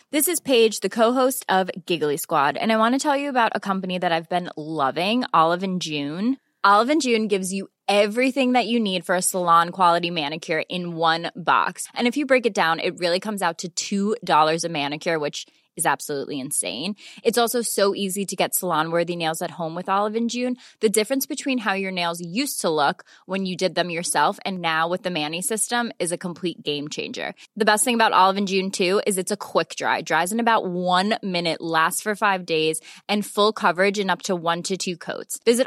This is Paige, the co-host of Giggly Squad, and I want to tell you about a company that I've been loving, Olive & June. Olive & June gives you everything that you need for a salon-quality manicure in one box. And if you break it down, it really comes out to $2 a manicure, which is absolutely insane. It's also so easy to get salon-worthy nails at home with Olive & June. The difference between how your nails used to look when you did them yourself and now with the Mani system is a complete game changer. The best thing about Olive & June, too, is it's a quick dry. Dries in about 1 minute, lasts for 5 days, and full coverage in up to 1 to 2 coats. Visit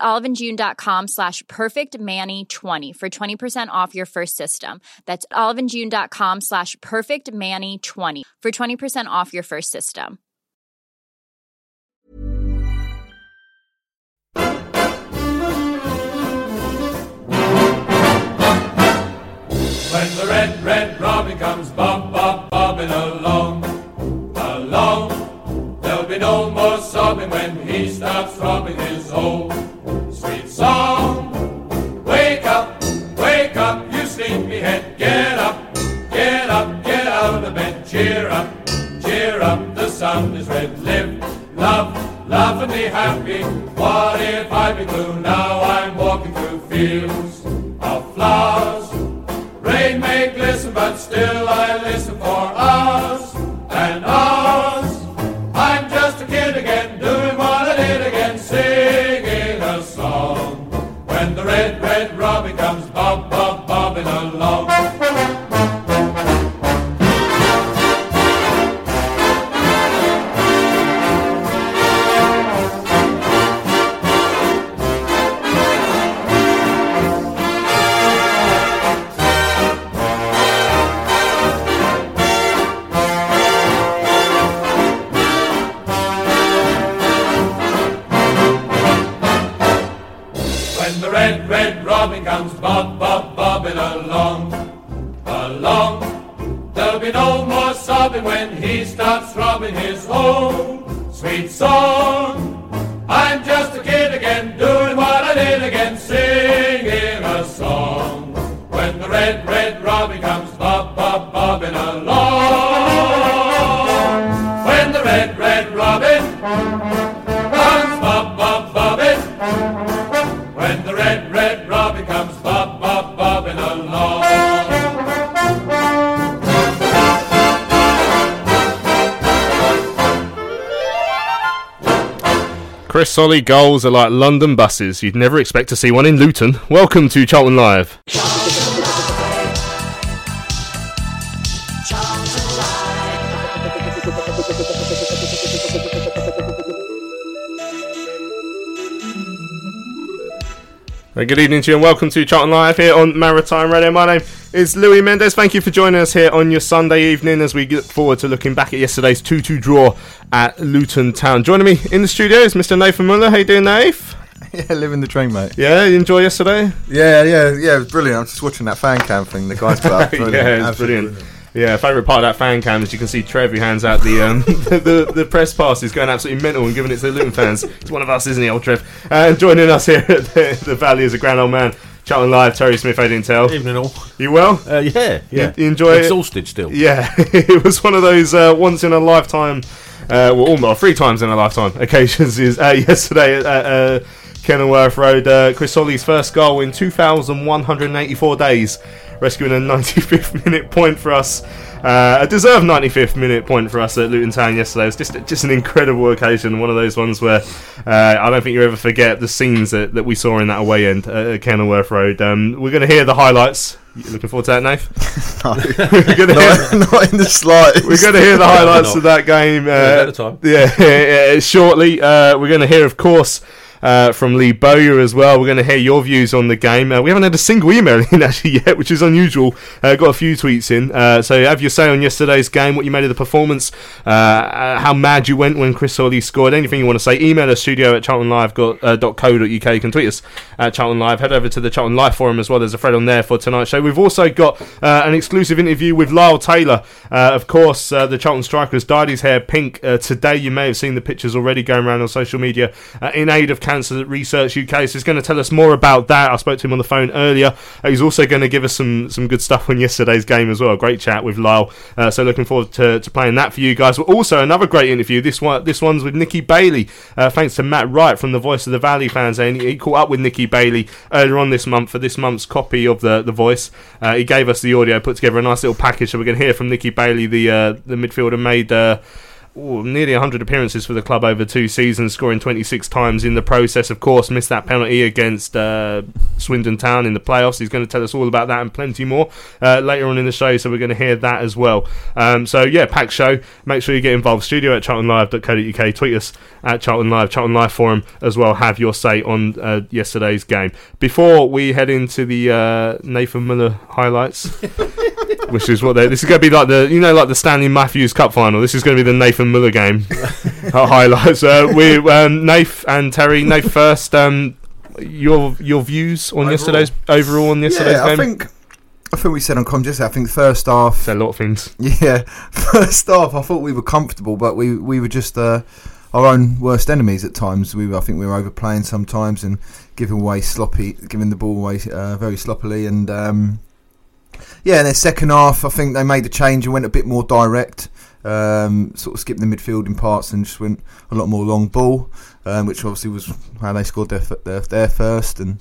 oliveandjune.com/perfectmani20 for 20% off your first system. That's oliveandjune.com/perfectmani20 for 20% off your first system. When the red, red robin comes bobbing along, there'll be no more sobbing when he starts throbbing his old sweet song. Wake up, you sleepyhead, get up, get out of bed, cheer up, the sun is red, live, love, and be happy. What if I be blue? Now I'm walking through fields of flowers. Rain may glisten, but still I listen for hours and hours. I'm just a kid again, doing what I did again, singing a song. When the red, red robin comes bobbing along. Red, red robin comes bobbing along. There'll be no more sobbing when he starts throbbing his own sweet song. I'm just a kid again, doing what I did again, singing a song. When the red, red robin comes bobbing along. When the red, red robin comes bobbing. When the red, red robin comes bobbing along. Chris Solly goals are like London buses. You'd never expect to see one in Luton. Welcome to Charlton Live. Good evening to you and welcome to Charlton Live here on Maritime Radio. My name is Louis Mendes. Thank you for joining us here on your Sunday evening as we look forward to looking back at yesterday's 2-2 draw at Luton Town. Joining me in the studio is Mr. Nathan Muller. How you doing, Nath? Yeah, living the dream, mate. Yeah, you enjoy yesterday? Yeah, it was brilliant. I'm just watching that fan cam thing the guys put up. Yeah, it's brilliant. Yeah, favourite part of that fan cam is you can see Trev who hands out the the press pass is going absolutely mental and giving it to the Luton fans. He's one of us, isn't he, old Trev? Joining us here at the Valley is a grand old man. Charlton Live, Terry Smith, I didn't tell. Evening all. You well? Yeah. You enjoy it? Exhausted still. Yeah, it was one of those once in a lifetime, almost 3 times in a lifetime occasions. Is yesterday at Kenilworth Road, Chris Solly's first goal in 2,184 days. Rescuing a 95th minute point for us, a deserved 95th minute point for us at Luton Town yesterday. It was just an incredible occasion, one of those ones where I don't think you ever forget the scenes that we saw in that away end at Kenilworth Road. We're going to hear the highlights. You looking forward to that, Nath? No, not in the slightest. We're going to hear the highlights of that game. Shortly. We're going to hear, of course, from Lee Bowyer as well. We're going to hear your views on the game. We haven't had a single email in actually yet, which is unusual. Got a few tweets in. So have your say on yesterday's game, what you made of the performance, how mad you went when Chris Solly scored. Anything you want to say, email us studio@charltonlive.co.uk. You can tweet us at Charlton Live. Head over to the Charlton Live forum as well. There's a thread on there for tonight's show. We've also got an exclusive interview with Lyle Taylor. Of course, the Charlton striker has dyed his hair pink today. You may have seen the pictures already going around on social media in aid of Cancer Research UK. So he's going to tell us more about that. I spoke to him on the phone earlier. He's also going to give us some good stuff on yesterday's game as well. Great chat with Lyle. So looking forward to playing that for you guys. But also another great interview. This one's with Nicky Bailey. Thanks to Matt Wright from the Voice of the Valley fans. And he caught up with Nicky Bailey earlier on this month for this month's copy of the Voice. He gave us the audio, put together a nice little package. So we're going to hear from Nicky Bailey, the midfielder made nearly 100 appearances for the club over 2 seasons, scoring 26 times in the process. Of course, missed that penalty against Swindon Town in the playoffs. He's going to tell us all about that and plenty more later on in the show, so we're going to hear that as well. So yeah, packed show. Make sure you get involved. studio@charltonlive.co.uk. Tweet us at Charlton Live. Charlton Live Forum as well. Have your say on yesterday's game. Before we head into the Nathan Miller highlights, which is what this is going to be like the Stanley Matthews Cup final. This is going to be the Nathan Miller game highlights. Nath and Terry. Nath first. Your views on yesterday's game. I think we said on com just. I think the first half. Said a lot of things. Yeah, first half I thought we were comfortable, but we were just our own worst enemies at times. I think we were overplaying sometimes and giving the ball away very sloppily. And in their second half, I think they made the change and went a bit more direct. Sort of skipped the midfielding parts and just went a lot more long ball, which obviously was how they scored their first. And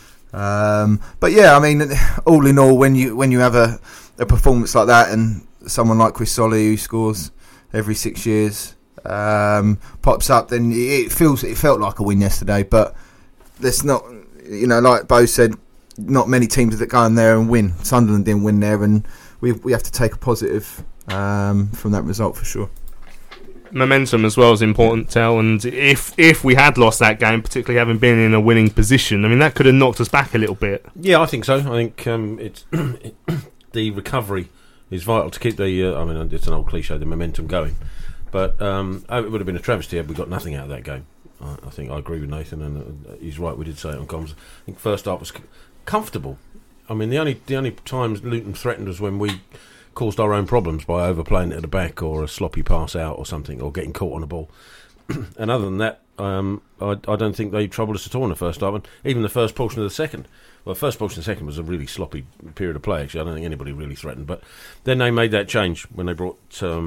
but yeah, I mean, all in all, when you have a performance like that and someone like Chris Solly who scores every 6 years pops up, then it felt like a win yesterday. But there's not, like Bo said, not many teams that go in there and win. Sunderland didn't win there, and we have to take a positive from that result for sure. Momentum as well is important, Tel, and if we had lost that game, particularly having been in a winning position, I mean, that could have knocked us back a little bit. Yeah, I think so. I think it's the recovery is vital to keep the I mean, it's an old cliche, the momentum going, but it would have been a travesty had we got nothing out of that game. I think I agree with Nathan, and he's right, we did say it on comms. I think first half was comfortable. I mean, the only times Luton threatened was when we caused our own problems by overplaying it at the back or a sloppy pass out or something, or getting caught on the ball. And other than that, I don't think they troubled us at all in the first half, and even the first portion of the second. Well, the first portion of the second was a really sloppy period of play, actually. I don't think anybody really threatened, but then they made that change when they brought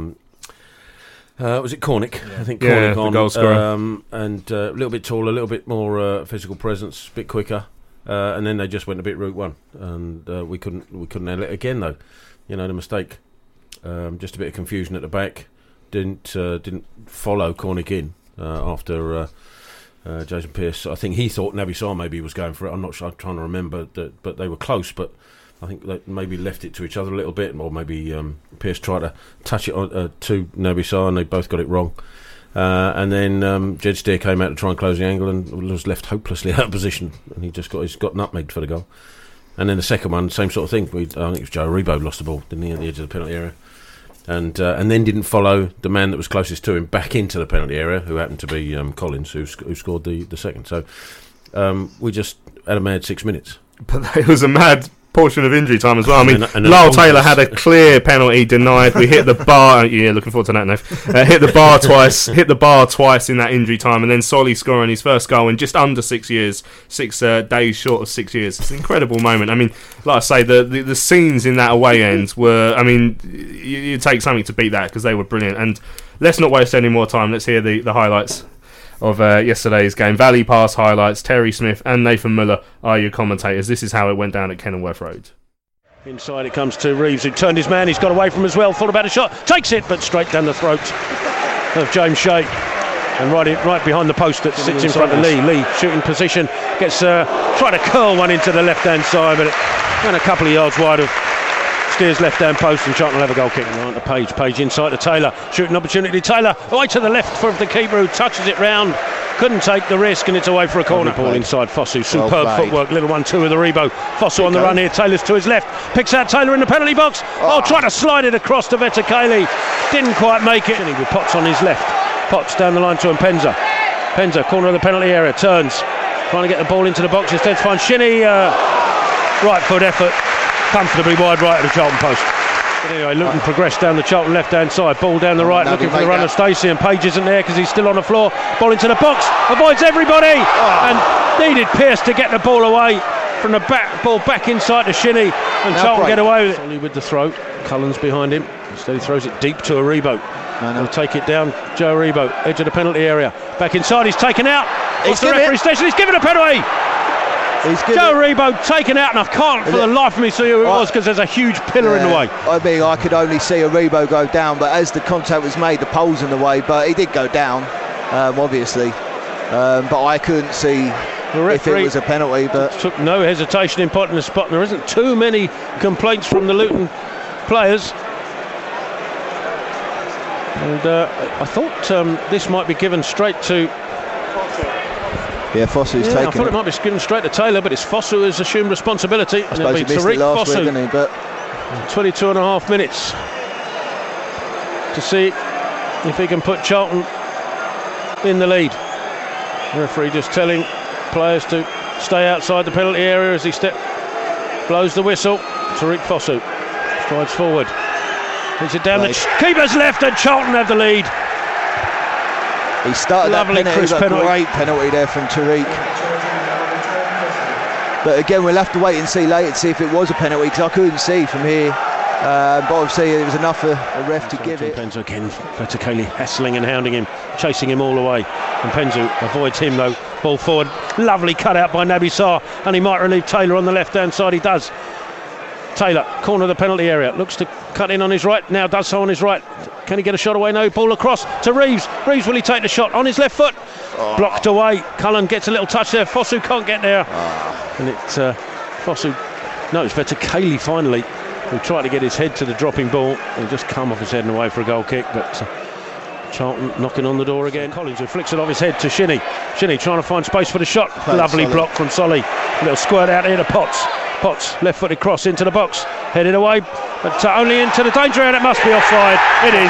was it Cornick? Yeah. I think Cornick on, the goal scorer. And a little bit taller, a little bit more physical presence, a bit quicker, and then they just went a bit route one, and we couldn't handle it again though. The mistake, just a bit of confusion at the back. Didn't follow Cornick in after Jason Pearce. I think he thought Naby Sarr maybe was going for it. I'm not sure. I'm trying to remember that, but they were close. But I think they maybe left it to each other a little bit, or maybe Pearce tried to touch it on, to Naby Sarr, and they both got it wrong. And then Jed Steer came out to try and close the angle and was left hopelessly out of position, and he's got nutmegged for the goal. And then the second one, same sort of thing. I think it was Joe Aribo lost the ball, didn't he, at the edge of the penalty area, and then didn't follow the man that was closest to him back into the penalty area, who happened to be Collins, who scored the second. So we just had a mad 6 minutes. But it was a mad portion of injury time as well. I mean, Lyle Taylor had a clear penalty denied. We hit the bar. Yeah, looking forward to that, Nev. Hit the bar twice in that injury time, and then Solly scoring his first goal in just under 6 years, 6 days short of 6 years. It's an incredible moment. I mean, like I say, the scenes in that away end were, I mean, you take something to beat that, because they were brilliant. And let's not waste any more time. Let's hear the highlights of yesterday's game. Valley Pass highlights. Terry Smith and Nathan Miller are your commentators. This is how it went down at Kenilworth Road. Inside it comes to Reeves, who turned his man. He's got away from him as well. Thought about a shot. Takes it, but straight down the throat of James Shea. And right behind the post that sits in front of Lee. Lee, shooting position. Gets trying to curl one into the left-hand side, but it went a couple of yards wide of Steers left-hand post, and Charlton will have a goal kick. Right to Page inside to Taylor. Shooting opportunity. Taylor right to the left for the keeper, who touches it round. Couldn't take the risk, and it's away for a corner. Ball inside Fosu. Superb footwork. Little 1-2 with Aribo. Fosu on the run here. Taylor's to his left. Picks out Taylor in the penalty box. Trying to slide it across to Vetakali. Didn't quite make it. With Potts on his left. Potts down the line to Mpenza. Mpenza, corner of the penalty area. Turns. Trying to get the ball into the box. Instead finds Shinnie. Right foot effort. Comfortably wide right of the Charlton post. But anyway, Luton progressed down the Charlton left-hand side. Ball down the right, looking for the runner, Stacey, and Page isn't there because he's still on the floor. Ball into the box, avoids everybody, and needed Pearce to get the ball away from the ball back inside to Shinnie, and Charlton get away with it. Solly with the throw, Cullens behind him. Instead he throws it deep to Aribo. He'll take it down, Joe Aribo, edge of the penalty area. Back inside, he's taken out. Off the referee station, he's given a penalty. Joe Aribo taken out, and I can't for the life of me see who it was because there's a huge pillar in the way. I mean, I could only see Aribo go down, but as the contact was made, the pole's in the way, but he did go down, obviously. But I couldn't see if it was a penalty. But took no hesitation in putting the spot, and there isn't too many complaints from the Luton players. And I thought this might be given straight to... Yeah, Fosu's taken. I thought it might be given straight to Taylor, but it's Fosu who has assumed responsibility. I suppose he missed it last week, didn't he? But 22 and a half minutes to see if he can put Charlton in the lead. The referee just telling players to stay outside the penalty area as he blows the whistle. Tariq Fosu strides forward. Hits it down the keeper's left, and Charlton have the lead. He started Lovely that penalty, penalty. Great penalty there from Tariq. But again, we'll have to wait and see later to see if it was a penalty, because I couldn't see from here. But obviously there was enough for a ref to give it. Penzo again, Verticali hassling and hounding him, chasing him all the way. And Penzo avoids him though. Ball forward, lovely cut out by Naby Sarr, and he might relieve Taylor on the left-hand side. He does. Taylor, corner of the penalty area, looks to cut in on his right, now does so on his right. Can he get a shot away? No, ball across to Reeves. Reeves, will he take the shot on his left foot? Blocked away. Cullen gets a little touch there. Fosu can't get there. And Fosu, no, it's Verticali finally, who tried to get his head to the dropping ball and just come off his head and away for a goal kick. But Charlton knocking on the door again. Collins, who flicks it off his head to Shinnie. Shinnie trying to find space for the shot. Lovely block from Solly. A little squirt out here to Potts. Potts, left-footed cross into the box, headed away, but only into the danger area. It must be offside. It is.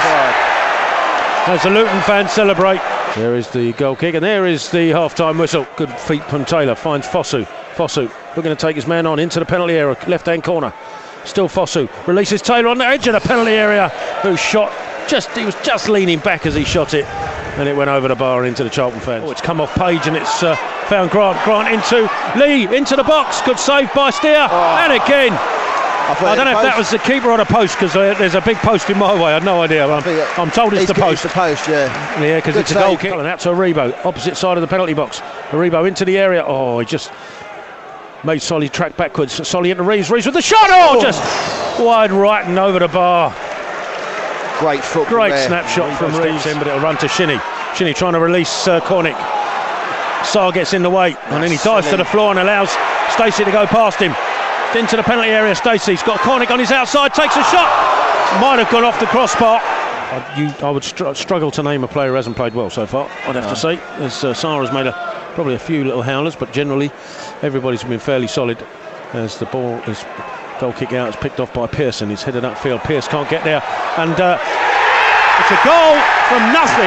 As the Luton fans celebrate. There is the goal kick, and there is the half-time whistle. Good feet from Taylor, finds Fosu. Fosu looking to take his man on into the penalty area, left-hand corner. Still Fosu, releases Taylor on the edge of the penalty area, who shot, he was just leaning back as he shot it, and it went over the bar and into the Charlton fans. It's come off Page, and it's found Grant into Lee, into the box. Good save by Steer, and again. I don't know if that was the keeper or the post, because there's a big post in my way. I have no idea. I'm told it's the post. It's the post, yeah. Yeah, because it's a goal kick. And out to Aribo, opposite side of the penalty box. Aribo into the area. Oh, he just made Solly track backwards. Solly into Reeves. Reeves with the shot. Oh, just wide right and over the bar. Great football. Great snapshot from Reeves, but it'll run to Shinnie. Shinnie trying to release Cornick. Sarr gets in the way, and then he dives to the floor and allows Stacey to go past him. Into the penalty area, Stacey's got Cornick on his outside, takes a shot. Might have gone off the crossbar. I would struggle to name a player who hasn't played well so far, I'd have to say. As Sarr has made probably a few little howlers, but generally everybody's been fairly solid. As the ball is goal kick out, it's picked off by Pearson. He's headed upfield. Pearce can't get there, and it's a goal from nothing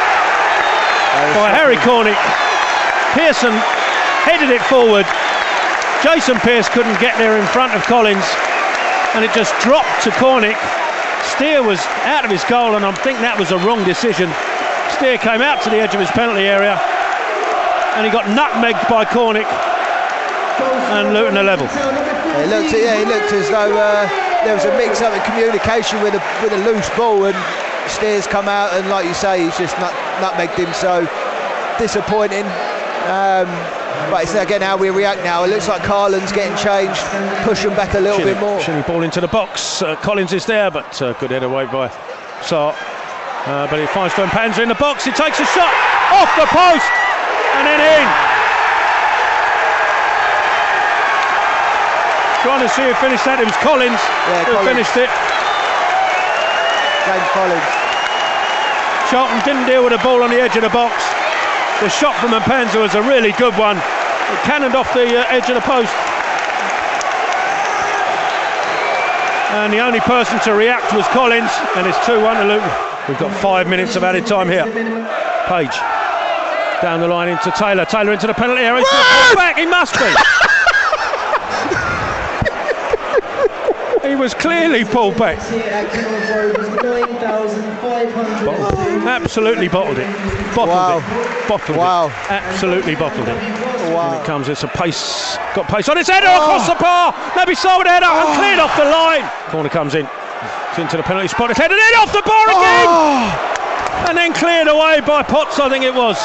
by Harry Cornick. Pearson headed it forward. Jason Pearce couldn't get there in front of Collins, and it just dropped to Cornick. Steer was out of his goal, and I think that was a wrong decision. Steer came out to the edge of his penalty area, and he got nutmegged by Cornick, and Luton are level. It looked as though there was a mix-up in communication with a loose ball, and Steer's come out, and like you say, he's just nutmegged him. So disappointing. But it's again how we react now. It looks like Carlin's getting changed, push him back a little bit more. Shinnie ball into the box. Collins is there, but good head away by Sarr. But he finds Van Panzer in the box. He takes a shot off the post and then in. Trying to see who finished that. It was Collins who finished it. James Collins. Charlton didn't deal with the ball on the edge of the box. The shot from Mpanza was a really good one. It cannoned off the edge of the post. And the only person to react was Collins, and it's 2-1 to Luton. We've got 5 minutes of added time here. Page down the line into Taylor. Taylor into the penalty area. He's going to pull back. He must be. was clearly pulled back. Absolutely bottled it. Bottled it. Absolutely bottled it. Wow. And it comes, it's a pace, got pace on its header across the bar. Naby Sarr with a header and cleared off the line. Corner comes in. It's into the penalty spot. It's headed in off the bar again. And then cleared away by Potts, I think it was.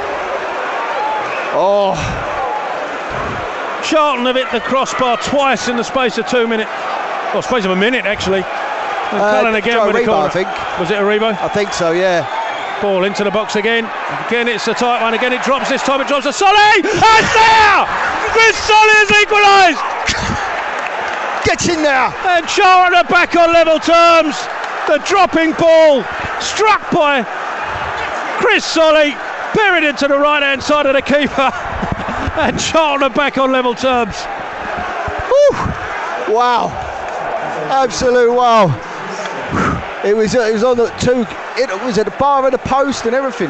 Charlton have hit the crossbar twice in the space of 2 minutes. Well, space of a minute actually. And Cullen again with the corner. I think. Was it Aribo? I think so, yeah. Ball into the box again. Again, it's a tight one. Again, it drops. This time it drops to Solly. And there! Chris Solly has equalised. Get in there. And Charlton are back on level terms. The dropping ball struck by Chris Solly, buried into the right-hand side of the keeper. And Charlton are back on level terms. Woo. Wow. Absolute wow. It was on the two. It was at the bar and the post and everything.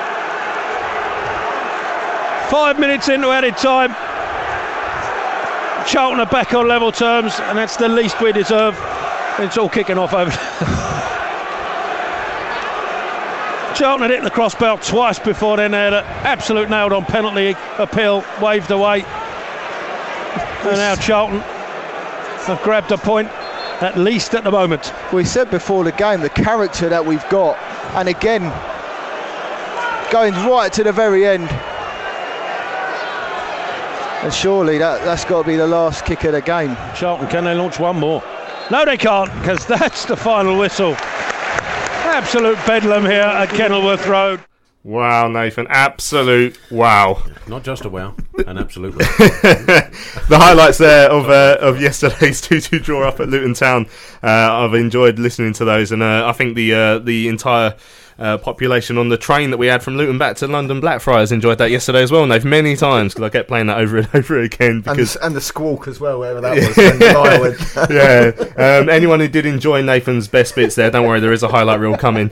5 minutes into added time. Charlton are back on level terms, and that's the least we deserve. It's all kicking off over. Charlton had hit the crossbar twice before then. They had an absolute nailed on penalty appeal waved away. And now Charlton have grabbed a point, at least at the moment. We said before the game the character that we've got, and again going right to the very end. And surely that's got to be the last kick of the game. Charlton, can they launch one more? No, they can't, because that's the final whistle. Absolute bedlam here at Kenilworth Road. Wow, Nathan, absolute wow. Not just a wow, an absolute wow. The highlights there of yesterday's 2-2 draw up at Luton Town. I've enjoyed listening to those, and I think the entire population on the train that we had from Luton back to London Blackfriars enjoyed that yesterday as well, and they've many times, because I kept playing that over and over again. Because and the squawk as well, wherever that was. When the line went. Yeah. Anyone who did enjoy Nathan's best bits there, don't worry, there is a highlight reel coming.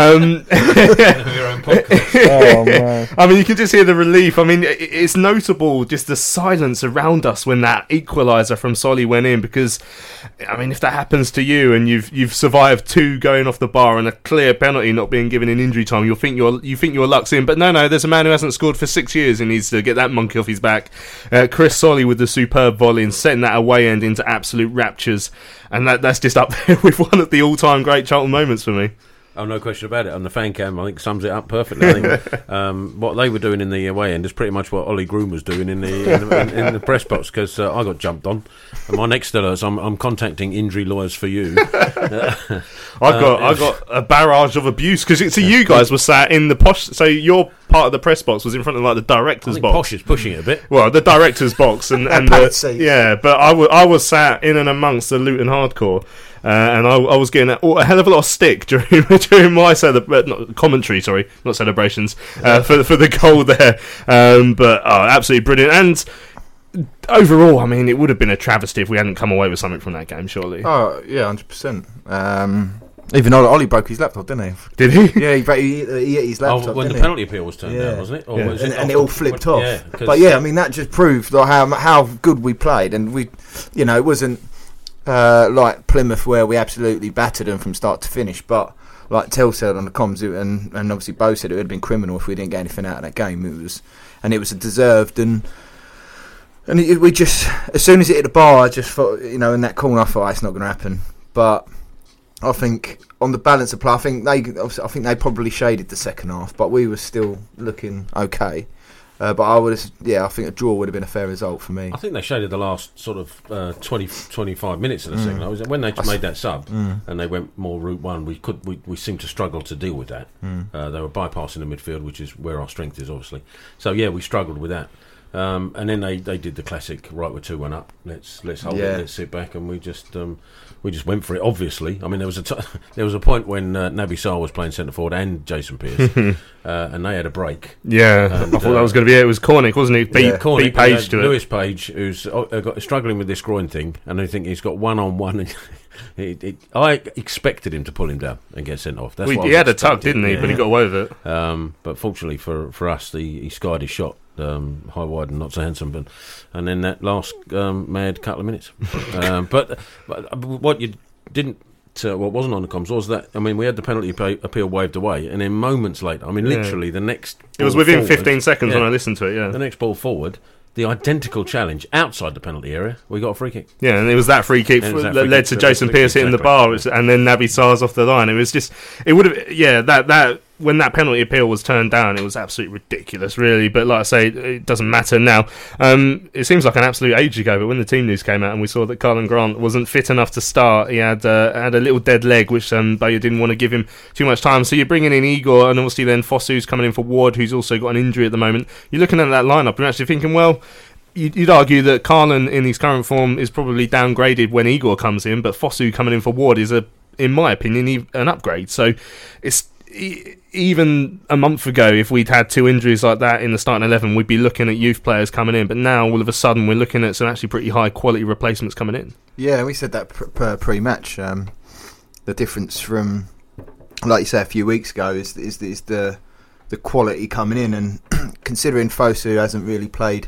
Oh, man. I mean, you can just hear the relief. I mean, it's notable just the silence around us when that equaliser from Solly went in, because, I mean, if that happens to you and you've survived two going off the bar and a clear penalty not being given in injury time, you think your luck's in. But no, there's a man who hasn't scored for 6 years and needs to get that monkey off his back. Chris Solly with the superb volley and setting that away end into absolute raptures, and that's just up there with one of the all-time great Charlton moments for me. Oh, no question about it. On the fan cam, I think sums it up perfectly. I think what they were doing in the away end is pretty much what Ollie Groom was doing in the press box, because I got jumped on. And my next alert, I'm contacting injury lawyers for you. I got a barrage of abuse, because you guys were sat in the posh. So your part of the press box was in front of like the director's box. Posh is pushing it a bit. Well, the director's box and yeah, but I was sat in and amongst the Luton hardcore. And I was getting a hell of a lot of stick during my celebrations for the goal there. But absolutely brilliant. And overall, I mean, it would have been a travesty if we hadn't come away with something from that game, surely. Oh, yeah, 100%. Even Ollie broke his laptop, didn't he? Did he? Yeah, he hit his laptop. When the penalty appeal was turned down, wasn't it? Or was and it all flipped off. Yeah, but yeah, I mean, that just proved how good we played, and we, it wasn't like Plymouth where we absolutely battered them from start to finish. But like Tell said on the comms, and obviously Bo said, it would have been criminal if we didn't get anything out of that game. It was a deserved we just, as soon as it hit the bar, I just thought, in that corner, I thought it's not going to happen. But I think on the balance of play, I think they probably shaded the second half, but we were still looking okay. But I think a draw would have been a fair result for me. I think they shaded the last sort of 20-25 minutes of the second half. When they made that sub and they went more route one, we seemed to struggle to deal with that. They were bypassing the midfield, which is where our strength is, obviously. So yeah, we struggled with that. And then they did the classic, right, we're 2-1 up, let's hold it, let's sit back, and we just went for it. Obviously, I mean, there was a point when Naby Sarr was playing centre forward and Jason Pearce, and they had a break. Yeah, and, I thought that was going to be it. It was Cornick, wasn't it? Beat Page to it. Lewis Page, who's struggling with this groin thing, and I think he's got one-on-one. I expected him to pull him down and get sent off. He had a tuck, didn't he? Yeah. But he got away with it. But fortunately for us, he skied his shot. high, wide, and not so handsome, and then that last mad couple of minutes. But what you didn't. What wasn't on the comms was that, I mean, we had the penalty appeal waved away, and then moments later, I mean, literally the next... It was within forward, 15 seconds when I listened to it, The next ball forward, the identical challenge outside the penalty area, we got a free kick. Yeah, and it was that free kick that led to Jason Pearce hitting the bar, and then Naby Sarr's off the line. It was just... It would have... that when that penalty appeal was turned down, it was absolutely ridiculous, really. But like I say, it doesn't matter now. It seems like an absolute age ago, but when the team news came out and we saw that Karlan Grant wasn't fit enough to start, he had a little dead leg, which Bowyer didn't want to give him too much time. So you're bringing in Igor, and obviously then Fosu's coming in for Ward, who's also got an injury at the moment. You're looking at that lineup and actually thinking, well, you'd argue that Karlan in his current form is probably downgraded when Igor comes in, but Fosu coming in for Ward is, in my opinion, an upgrade. So it's... Even a month ago, if we'd had two injuries like that in the starting 11, we'd be looking at youth players coming in. But now, all of a sudden, we're looking at some actually pretty high-quality replacements coming in. Yeah, we said that pre-match. The difference from, like you say, a few weeks ago is the quality coming in. And considering Fosu hasn't really played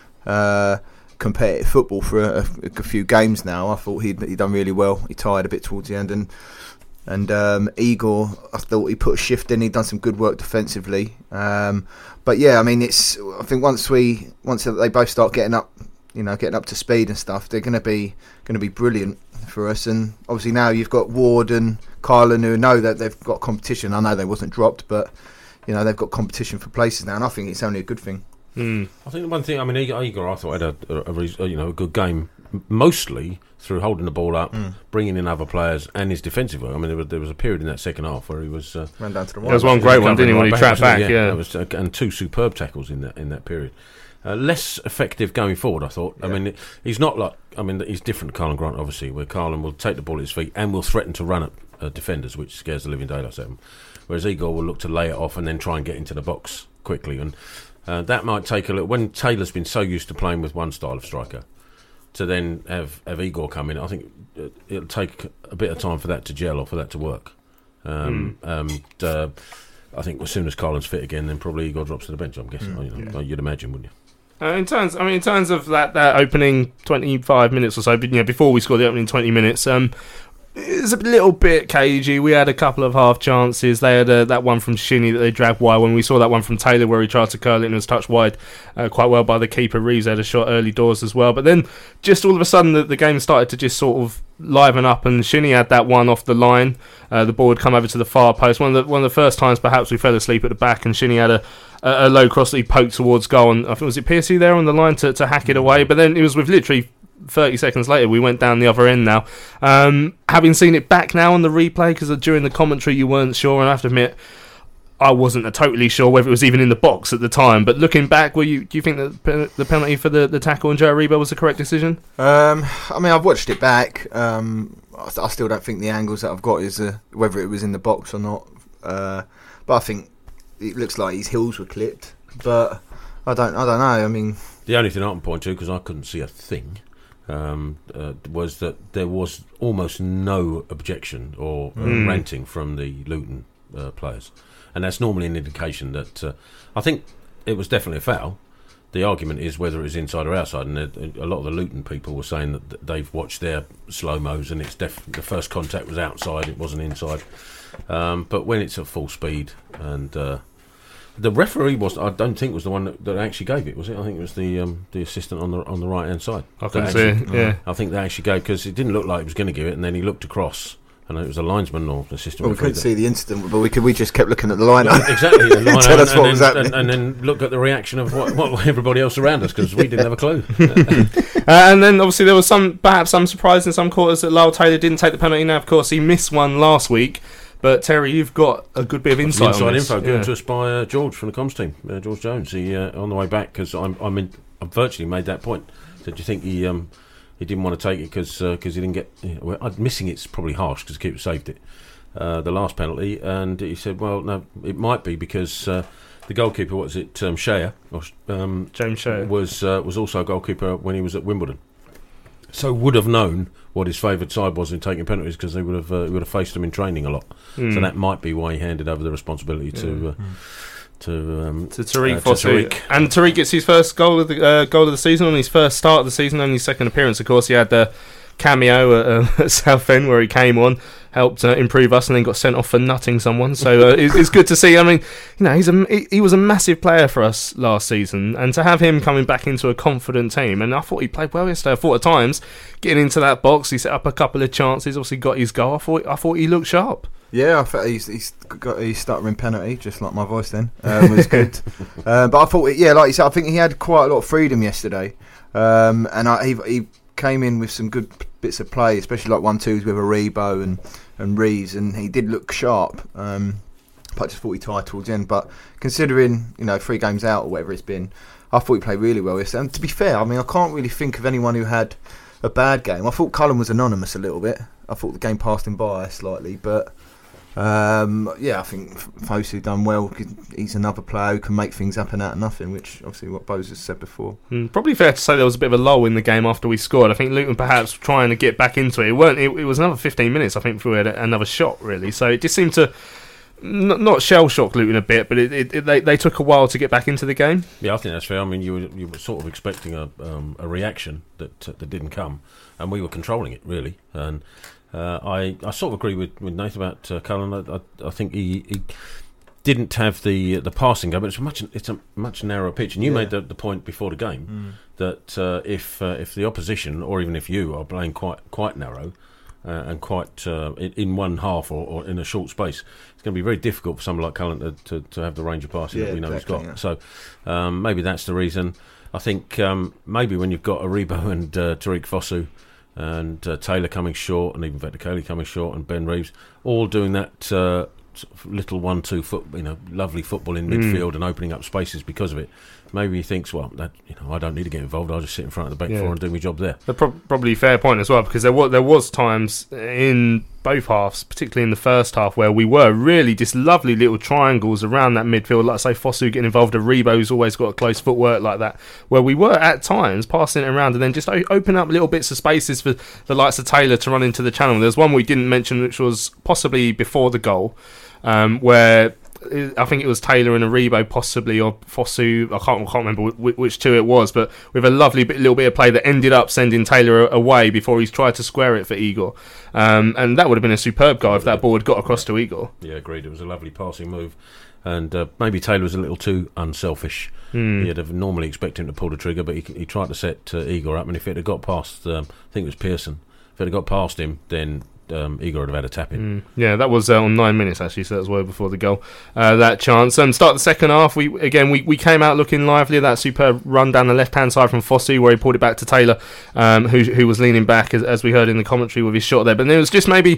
competitive football for a few games now, I thought he'd done really well. He tired a bit towards the end, and Igor, I thought he put a shift in. He'd done some good work defensively. But yeah, I mean, I think once they both start getting up to speed and stuff, they're going to be brilliant for us. And obviously now you've got Ward and Karlan who know that they've got competition. I know they wasn't dropped, but they've got competition for places now, and I think it's only a good thing. I think the one thing, I mean, Igor, I thought had a good game, mostly through holding the ball up, bringing in other players, and his defensive work. I mean, there was a period in that second half where he was ran down to the right. There was one great one, didn't he, when he trapped back? Yeah. And two superb tackles in that period. Less effective going forward, I thought. Yeah. I mean, he's not like. I mean, he's different to Karlan Grant, obviously, where Karlan will take the ball at his feet and will threaten to run at defenders, which scares the living daylights out of him. Whereas Igor will look to lay it off and then try and get into the box quickly. And that might take a little. When Taylor's been so used to playing with one style of striker, to then have Igor come in, I think it'll take a bit of time for that to gel or for that to work. I think as soon as Karlan's fit again, then probably Igor drops to the bench. I'm guessing. You'd imagine, wouldn't you? In terms of that opening 25 minutes or so, before we scored the opening 20 minutes, it was a little bit cagey. We had a couple of half chances. They had that one from Shinnie that they dragged wide. When we saw that one from Taylor where he tried to curl it and was touched wide quite well by the keeper. Reeves had a shot early doors as well. But then just all of a sudden the game started to just sort of liven up, and Shinnie had that one off the line. The ball had come over to the far post. One of the first times perhaps we fell asleep at the back, and Shinnie had a low cross that he poked towards goal. And I think was it Piercy there on the line to hack it away. But then it was with literally 30 seconds later we went down the other end now. Having seen it back now on the replay, because during the commentary you weren't sure, and I have to admit I wasn't totally sure whether it was even in the box at the time, but looking back, do you think that the penalty for the tackle on Joe Aribo was the correct decision? I mean, I've watched it back. I still don't think the angles that I've got is whether it was in the box or not, but I think it looks like his heels were clipped, but I don't know. I mean, the only thing I can point to, because I couldn't see a thing, was that there was almost no objection or ranting from the Luton players, and that's normally an indication that I think it was definitely a foul. The argument is whether it was inside or outside, and a lot of the Luton people were saying that they've watched their slow-mos and it's the first contact was outside, it wasn't inside. But when it's at full speed, and the referee I don't think was the one that actually gave it, was it? I think it was the assistant on the right hand side. I couldn't see it. Yeah, I think they actually gave, because it didn't look like he was going to give it, and then he looked across, and it was a linesman or assistant. Well, we couldn't see the incident, but we just kept looking at the line. Exactly, the line tell us what was happening, and then look at the reaction of what everybody else around us, because we didn't have a clue. And then obviously there was perhaps some surprise in some quarters that Lyle Taylor didn't take the penalty. Now, of course, he missed one last week. But Terry, you've got a good bit of insight on this. Info given to us by George from the comms team, George Jones. He on the way back, because I virtually made that point. So do you think he didn't want to take it because he didn't get missing? It's probably harsh because the keeper saved it, the last penalty, and he said, well, no, it might be because the goalkeeper, what was it, Shea, James Shea, was also a goalkeeper when he was at Wimbledon. So would have known what his favourite side was in taking penalties, because they would have faced them in training a lot. So that might be why he handed over the responsibility to Tariq Fosu. And Tariq gets his first goal of the season on his first start of the season, only his second appearance. Of course, he had the cameo at Southend where he came on, helped improve us, and then got sent off for nutting someone. So it's good to see. I mean, he was a massive player for us last season, and to have him coming back into a confident team, and I thought he played well yesterday. I thought at times getting into that box, he set up a couple of chances, obviously got his goal. I thought he looked sharp. Yeah, I thought he's got his stuttering penalty, just like my voice then. Was good. But I thought, like you said, I think he had quite a lot of freedom yesterday. And he came in with some good bits of play, especially like 1-2s with Aribo and Reeves, and he did look sharp. But I just thought he tied towards the end. But considering, 3 games out or whatever it's been, I thought he played really well yesterday. And to be fair, I mean, I can't really think of anyone who had a bad game. I thought Cullen was anonymous a little bit. I thought the game passed him by slightly, but I think Fosu done well. He's another player who can make things happen out of nothing, which obviously what Bose has said before. Probably fair to say there was a bit of a lull in the game after we scored. I think Luton perhaps trying to get back into it. It was another 15 minutes, I think, before we had another shot, really. So it just seemed to not shell-shock Luton a bit, but they took a while to get back into the game. Yeah, I think that's fair. I mean, you were sort of expecting a reaction that didn't come, and we were controlling it, really. And I sort of agree with Nathan about Cullen. I think he didn't have the passing go, but it's a much narrower pitch. And you made the point before the game that if the opposition, or even if you are playing quite narrow and quite in one half or in a short space, it's going to be very difficult for someone like Cullen to have the range of passing that we know he's got. Yeah. So maybe that's the reason. I think maybe when you've got Aribo and Tariq Fosu and Taylor coming short, and even Vetticali coming short, and Ben Reeves all doing that little 1-2 foot, lovely football in midfield and opening up spaces because of it. Maybe he thinks, well, I don't need to get involved. I'll just sit in front of the back four and do my job there. Probably a fair point as well, because there was times in both halves, particularly in the first half, where we were really just lovely little triangles around that midfield. Like I say, Fosu getting involved, Aribo's always got a close footwork like that, where we were at times passing it around and then just open up little bits of spaces for the likes of Taylor to run into the channel. There's one we didn't mention, which was possibly before the goal, where I think it was Taylor and Aribo possibly, or Fosu, I can't remember which two it was, but with a lovely little bit of play that ended up sending Taylor away before he's tried to square it for Igor, and that would have been a superb goal if that ball had got across to Igor. Yeah, agreed. It was a lovely passing move, and maybe Taylor was a little too unselfish. He'd have normally expected him to pull the trigger, but he tried to set Igor up, and if it had got past, I think it was Pearson, if it had got past him, then Igor would have had a tap in. Yeah, that was on 9 minutes actually, so that was well before the goal. That chance. Start the second half. We came out looking lively. That superb run down the left hand side from Fosu, where he pulled it back to Taylor, who was leaning back as we heard in the commentary with his shot there. But there was just maybe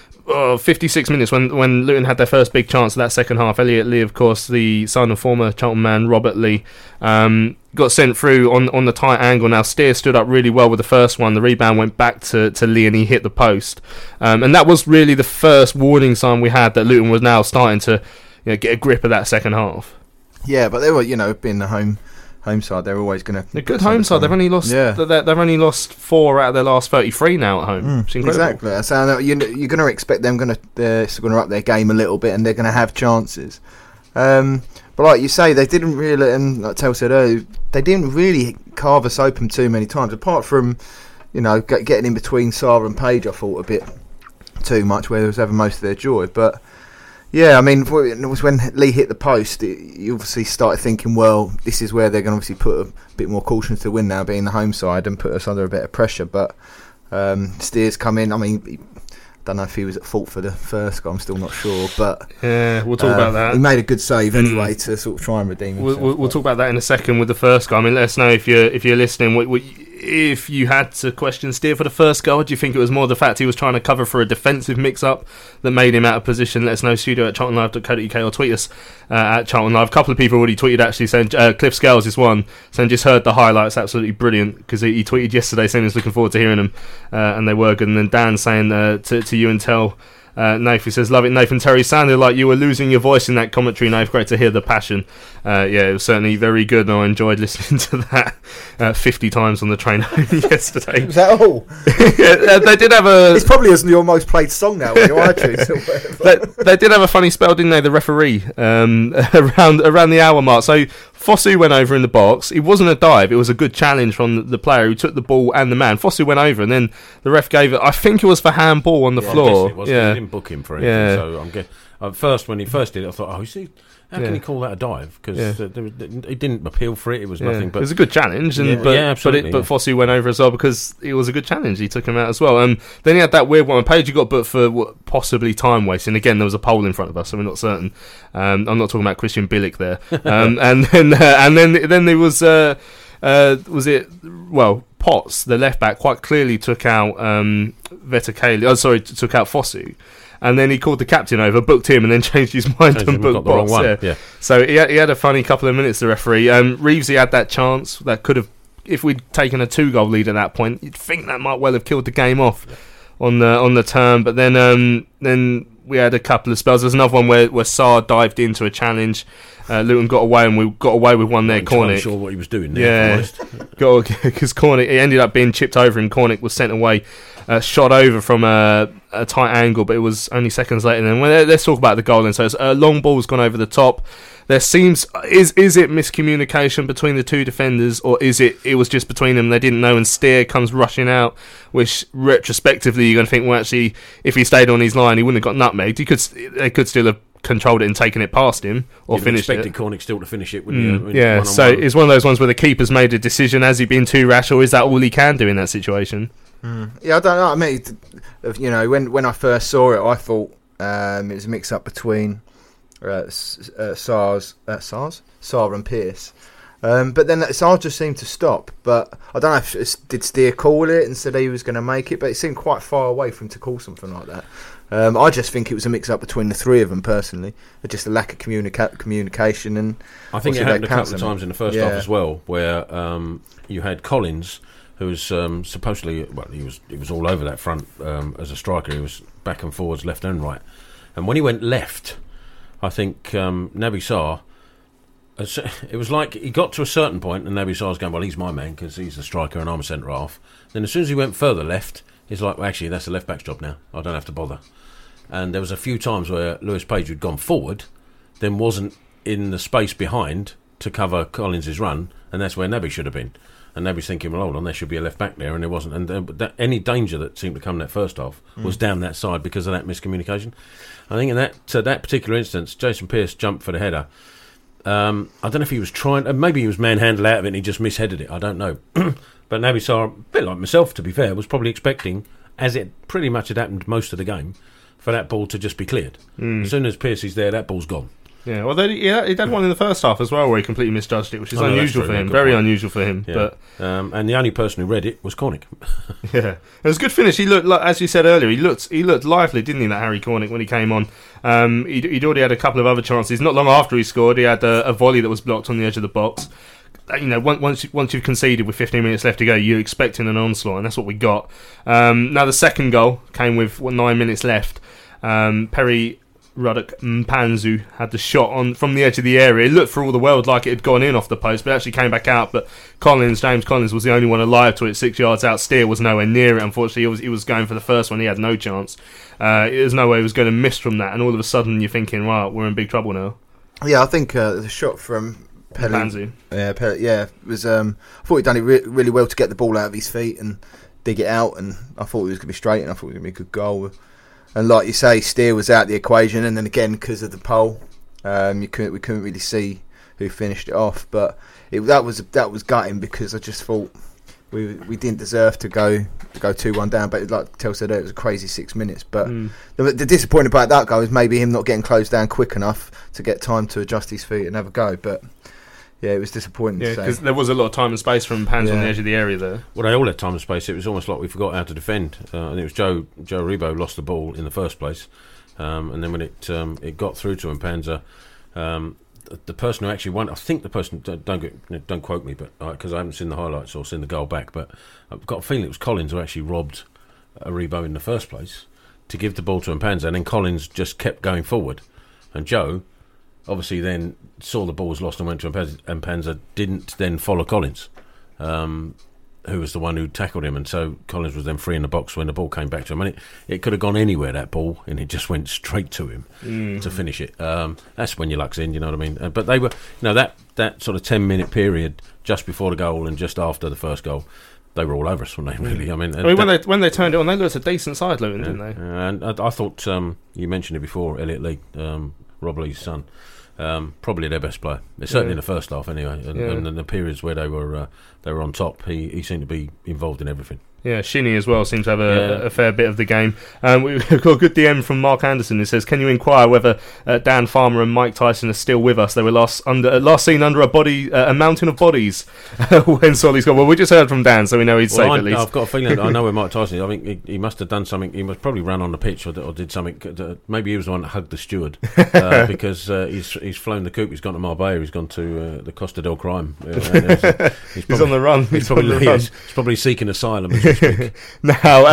56 minutes when Luton had their first big chance of that second half. Elliot Lee, of course, the son of former Charlton man Robert Lee, got sent through on the tight angle. Now Steer stood up really well with the first one. The rebound went back to Lee and he hit the post, and that was really the first warning sign we had that Luton was now starting to get a grip of that second half. Yeah, but they were being the home side, they're always going to. They're good home side. They've only lost. Yeah. They've only lost 4 out of their last 33 now at home. It's incredible. Exactly. So you're going to expect them going to up their game a little bit, and they're going to have chances. But like you say, they didn't really, and like Tel said earlier, they didn't really carve us open too many times. Apart from, getting in between Sarr and Page, I thought a bit too much, where they was having most of their joy. But yeah, I mean, it was when Lee hit the post, you obviously started thinking, well, this is where they're going to obviously put a bit more caution to the wind now, being the home side, and put us under a bit of pressure. But Steers come in. I mean, don't know if he was at fault for the first goal. I'm still not sure, but yeah, we'll talk about that. He made a good save anyway to sort of try and redeem himself. We'll talk about that in a second with the first goal. I mean, let us know if you're listening. If you had to question Steer for the first goal, do you think it was more the fact he was trying to cover for a defensive mix-up that made him out of position? Let us know, studio@charltonlive.co.uk, or tweet us at Charlton Live. A couple of people already tweeted actually saying, Cliff Scales is one, saying just heard the highlights, absolutely brilliant, because he tweeted yesterday saying he was looking forward to hearing them, and they were good. And then Dan saying to you and Tel, Nath, he says, love it, Nathan Terry. Sounded like you were losing your voice in that commentary, Nath. Great to hear the passion. It was certainly very good, and I enjoyed listening to that 50 times on the train home yesterday. Was that all? They did have a... It's probably your most played song now on your iTunes or whatever. They did have a funny spell, didn't they, the referee, around the hour mark. So Fosu went over in the box. It wasn't a dive. It was a good challenge from the player who took the ball and the man. Fosu went over, and then the ref gave it, I think it was for handball on the floor. It was. He didn't book him for anything. So at first, when he first did it, I thought, how can he call that a dive? Because he didn't appeal for it. It was nothing. But it was a good challenge, absolutely. But Fosu went over as well because it was a good challenge. He took him out as well. Then he had that weird one. Page got booked for possibly time wasting. Again, there was a pole in front of us, so we're not certain. I'm not talking about Christian Bilic there. And then there was Potts, the left back, quite clearly took out Vetakali. Took out Fosu. And then he called the captain over, booked him, and then changed his mind and booked Potts. Yeah. So he had a funny couple of minutes, the referee. Reevesy had that chance that could have, if we'd taken a 2-goal lead at that point, you'd think that might well have killed the game off on the turn. But then we had a couple of spells. There's another one where Sarr dived into a challenge. Luton got away, and we got away with one there. Cornick. I'm sure what he was doing there. Because Cornick, it ended up being chipped over, and Cornick was sent away, shot over from a tight angle, but it was only seconds later. And then let's talk about the goal. And so it's a long ball's gone over the top. There seems is it miscommunication between the two defenders, or is it was just between them? They didn't know, and Steer comes rushing out, which retrospectively you're going to think, well, actually, if he stayed on his line, he wouldn't have got nutmegged. They could still have controlled it and taken it past him, or finished it. Expected Cornick still to finish it, wouldn't you? Yeah, so it's one of those ones where the keeper's made a decision. Has he been too rash, or is that all he can do in that situation? Yeah, I don't know. I mean, when I first saw it, I thought it was a mix-up between Sarr and Pearce. But then Sarr just seemed to stop. But I don't know if did Steer call it and said he was going to make it, but it seemed quite far away for him to call something like that. I just think it was a mix-up between the three of them, personally. Just a lack of communication. And I think it happened a couple of times in the first half as well, where you had Collins, who was supposedly, he was all over that front as a striker. He was back and forwards, left and right. And when he went left, I think Naby Sarr, it was like he got to a certain point, and Naby Sarr's going, well, he's my man because he's the striker and I'm a centre half. Then as soon as he went further left, he's like, well, actually, that's the left back's job now. I don't have to bother. And there was a few times where Lewis Page had gone forward, then wasn't in the space behind to cover Collins' run, and that's where Naby should have been. And Naby's thinking, well, hold on, there should be a left back there, and there wasn't. And any danger that seemed to come in that first half was down that side because of that miscommunication. I think in that particular instance, Jason Pearce jumped for the header. I don't know if he was trying, maybe he was manhandled out of it and he just misheaded it, I don't know. But Naby Sarr, a bit like myself to be fair, was probably expecting, as it pretty much had happened most of the game, for that ball to just be cleared. As soon as Pearce is there, that ball's gone. Yeah, well, he had one in the first half as well where he completely misjudged it, which is unusual for him, very unusual for him. Yeah. But and the only person who read it was Cornick. Yeah, it was a good finish. He looked, like, as you said earlier, he looked lively, didn't he, that Harry Cornick, when he came on. He'd already had a couple of other chances. Not long after he scored, he had a volley that was blocked on the edge of the box. You know, once you've conceded with 15 minutes left to go, you're expecting an onslaught, and that's what we got. Now the second goal came with 9 minutes left. Perry Ruddock Mpanzu had the shot on from the edge of the area. It looked for all the world like it had gone in off the post, but it actually came back out. But James Collins was the only one alive to it, 6 yards out. Steer was nowhere near it, unfortunately. He was going for the first one. He had no chance. There's no way he was going to miss from that, and all of a sudden you're thinking, right, we're in big trouble now. Yeah, I think the shot from Mpanzu. Was I thought he'd done it really well to get the ball out of his feet and dig it out, and I thought it was going to be straight, and I thought it was going to be a good goal. And like you say, Steer was out the equation, and then again because of the pole, we couldn't really see who finished it off. But that was gutting because I just thought we didn't deserve to go 2-1 down. But like Tel said, it was a crazy 6 minutes. But the disappointing about that goal is maybe him not getting closed down quick enough to get time to adjust his feet and have a go. But yeah, it was disappointing. Yeah, because there was a lot of time and space from Pans on the edge of the area there. Well, they all had time and space. It was almost like we forgot how to defend. And it was Joe Aribo lost the ball in the first place. And then when it got through to Mpanzu, the person who actually won, I think the person, don't quote me, but because I haven't seen the highlights or seen the goal back, but I've got a feeling it was Collins who actually robbed Aribo in the first place. to give the ball to Mpanza, and then Collins just kept going forward. And Joe, obviously, then saw the ball was lost and went to Mpanza, didn't then follow Collins, who was the one who tackled him, and so Collins was then free in the box when the ball came back to him. And it could have gone anywhere, that ball, and it just went straight to him to finish it. That's when your luck's in, you know what I mean? But they were, that sort of 10-minute period just before the goal and just after the first goal, they were all over us, weren't they, really? I mean, when they turned it on, they looked a decent side, Luton, didn't they? And I thought, you mentioned it before, Elliot Lee, Rob Lee's son, probably their best player. Certainly in the first half, anyway. And in the periods where they were on top, he seemed to be involved in everything. Yeah, Shinnie as well seems to have a fair bit of the game. We've got a good DM from Mark Anderson who says, can you inquire whether Dan Farmer and Mike Tyson are still with us? They were last seen under a mountain of bodies when Solly's gone. Well, we just heard from Dan, so we know he's safe at least. I've got a feeling I know where Mike Tyson is. I think he must have done something. He must probably run on the pitch or did something. Maybe he was the one that hugged the steward because he's flown the coop. He's gone to Marbella. He's gone to the Costa del Crime. He's on the run. He's probably seeking asylum. Now,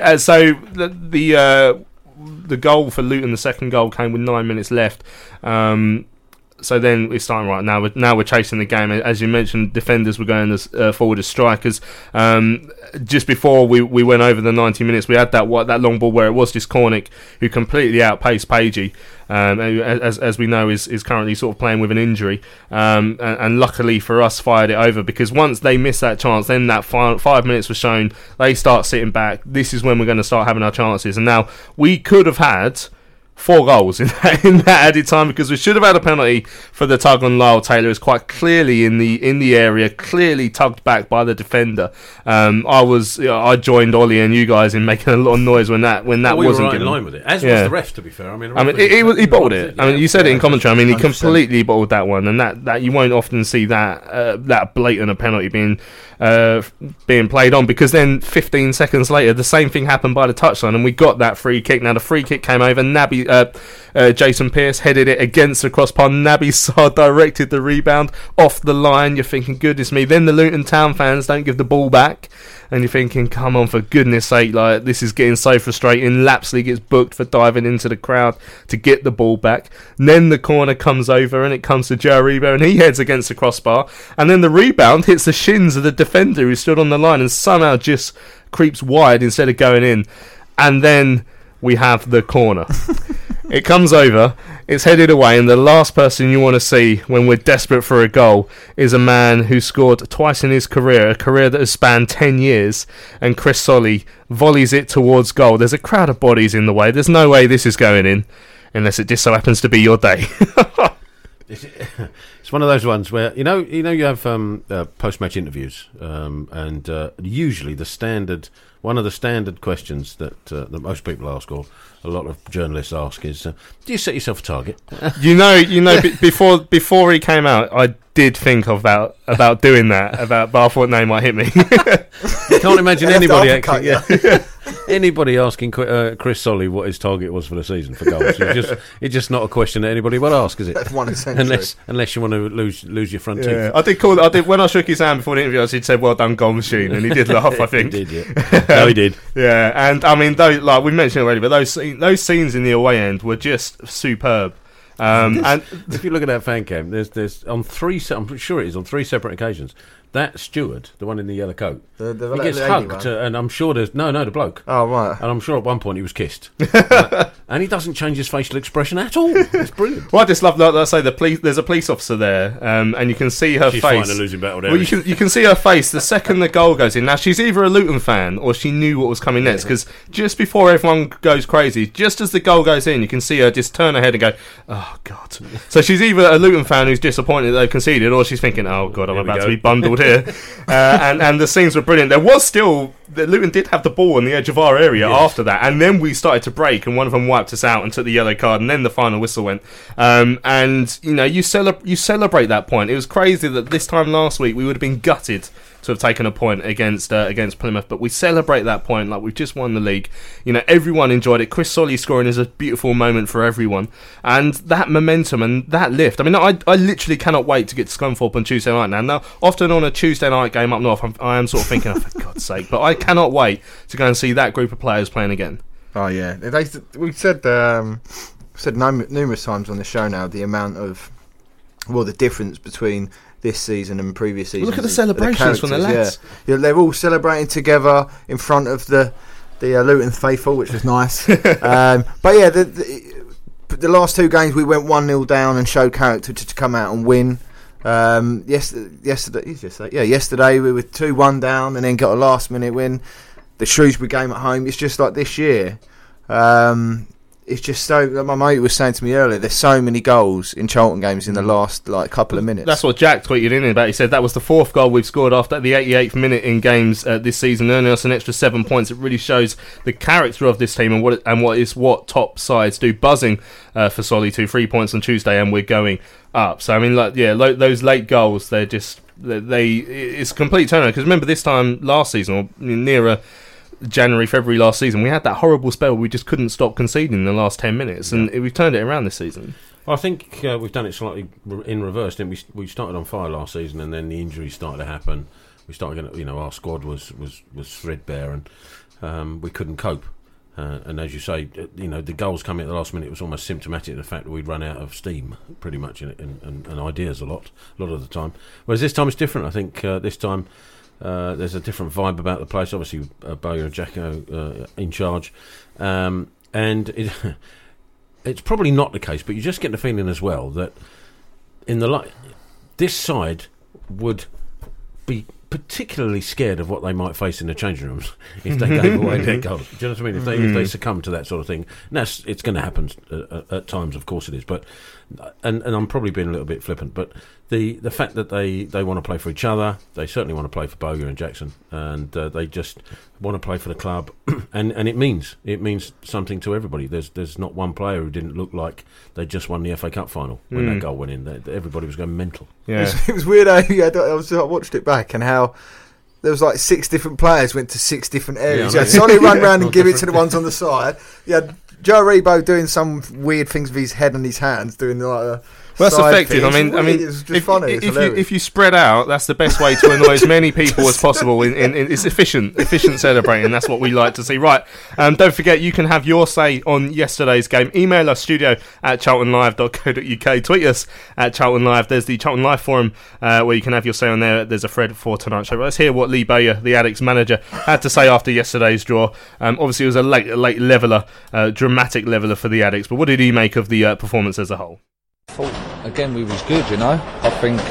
the goal for Luton, the second goal, came with 9 minutes left. So then we're starting right now. Now we're chasing the game. As you mentioned, defenders were going forward as strikers. Just before we went over the 90 minutes, we had that long ball where it was just Cornick who completely outpaced Pagey. As we know, is currently sort of playing with an injury, and luckily for us, fired it over, because once they missed that chance, then that 5 minutes was shown. They start sitting back. This is when we're going to start having our chances. And now we could have had 4 goals in that added time, because we should have had a penalty for the tug on Lyle Taylor. It was quite clearly in the area, clearly tugged back by the defender. I joined Ollie and you guys in making a lot of noise when that wasn't right given. in line with it, as was the ref, to be fair. He bottled it. You said it in commentary. He 100%. Completely bottled that one, and that you won't often see that blatant a penalty being played on, because then 15 seconds later the same thing happened by the touchline and we got that free kick. Now the free kick came over, Jason Pearce headed it against the crossbar. Naby Sarr directed the rebound off the line. You're thinking, goodness me. Then the Luton Town fans don't give the ball back, and you're thinking, come on, for goodness sake, like, this is getting so frustrating. Lapsley gets booked for diving into the crowd to get the ball back. And then the corner comes over and it comes to Joe Aribo, and he heads against the crossbar, and then the rebound hits the shins of the defender who stood on the line and somehow just creeps wide instead of going in. And then we have the corner. It comes over, it's headed away, and the last person you want to see when we're desperate for a goal is a man who scored twice in his career, a career that has spanned 10 years, and Chris Solly volleys it towards goal. There's a crowd of bodies in the way. There's no way this is going in, unless it just so happens to be your day. It's one of those ones where you have post-match interviews, and usually one of the standard questions that most people ask, or a lot of journalists ask, is, do you set yourself a target? Before he came out, I did think about doing that, but I thought no, he might hit me. I can't imagine anybody anybody asking Chris Solly what his target was for the season for goals. It's just not a question that anybody would ask, is it? That's 1 in a century. Unless you want to lose your front teeth. I did when I shook his hand before the interview, he said, "Well done, goal machine," and he did laugh. I think he did. Yeah. No, he did. Yeah, and I mean, like we mentioned already, but those scenes in the away end were just superb. And if you look at that fan cam, there's on 3. I'm sure it is on 3 separate occasions. That steward, the one in the yellow coat, he gets hugged, and I'm sure there's the bloke. Oh right. And I'm sure at one point he was kissed, and he doesn't change his facial expression at all. It's brilliant. Well, I just love, like I say, there's a police officer there, and you can see her She's face. She's fighting a losing battle there. Well, you can see her face the second the goal goes in. Now she's either a Luton fan or she knew what was coming next, because just before everyone goes crazy, just as the goal goes in, you can see her just turn her head and go, "Oh God!" So she's either a Luton fan who's disappointed that they've conceded, or she's thinking, "Oh God, I'm about to be bundled here." And the scenes were brilliant. There was still, Luton did have the ball on the edge of our area after that, and then we started to break, and one of them wiped us out and took the yellow card, and then the final whistle went. And you celebrate that point. It was crazy that this time last week we would have been gutted to have taken a point against Plymouth, but we celebrate that point like we've just won the league. Everyone enjoyed it. Chris Solly scoring is a beautiful moment for everyone, and that momentum and that lift. I mean, I literally cannot wait to get to Scunthorpe on Tuesday night now. Often on a Tuesday night game up north, I am sort of thinking, oh, for God's sake, but I cannot wait to go and see that group of players playing again. Oh yeah, we've said numerous times on the show now the amount of the difference between this season and previous seasons. Look at the celebrations from the lads. Yeah, they're all celebrating together in front of the Luton faithful, which was nice. But yeah, the last two games we went 1-0 down and showed character to come out and win. Yesterday we were 2-1 down and then got a last minute win. The Shrewsbury game at home. It's just like this year. It's just so. My mate was saying to me earlier, there's so many goals in Charlton games in the last couple of minutes. That's what Jack tweeted in about. He said that was the 4th goal we've scored after the 88th minute in games this season, earning us an extra 7 points. It really shows the character of this team and what top sides do. Buzzing for Solly 3 points on Tuesday, and we're going up. So I mean, those late goals, it's a complete turnaround. Because remember this time last season, or nearer January, February last season, we had that horrible spell where we just couldn't stop conceding in the last 10 minutes, and we've turned it around this seaon. I think we've done it slightly in reverse. Didn't we? We started on fire last season, and then the injuries started to happen. We started getting, our squad was threadbare, and we couldn't cope. And as you say, the goals coming at the last minute was almost symptomatic of the fact that we'd run out of steam, pretty much, and ideas a lot of the time. Whereas this time it's different. I think this time there's a different vibe about the place. Obviously, Bowyer and Jacko in charge, and it's probably not the case, but you just get the feeling as well that this side would be particularly scared of what they might face in the changing rooms if they gave away their goals. Do you know what I mean? If they succumb to that sort of thing, and it's going to happen at times. Of course, it is. But and I'm probably being a little bit flippant, but the fact that they want to play for each other, they certainly want to play for Bowyer and Jackson, and they just want to play for the club, and it means something to everybody. There's not one player who didn't look like they just won the FA Cup final when that goal went in. Everybody was going mental. Yeah, it was weird. I watched it back and how there was 6 different players went to 6 different areas. You had Sonny run round and give it to the ones on the side. You had Joe Rebo doing some weird things with his head and his hands, doing that's effective. I mean, it's just funny. If you spread out, that's the best way to annoy as many people as possible. It's efficient celebrating. That's what we like to see. Right, don't forget, you can have your say on yesterday's game. Email us studio@charltonlive.co.uk. Tweet us at Charlton Live. There's the Charlton Live forum where you can have your say on there. There's a thread for tonight's show. Let's hear what Lee Bowyer, the Addicts manager, had to say after yesterday's draw. Obviously, it was a late leveller, dramatic leveller for the Addicts. But what did he make of the performance as a whole? Again, we was good, I think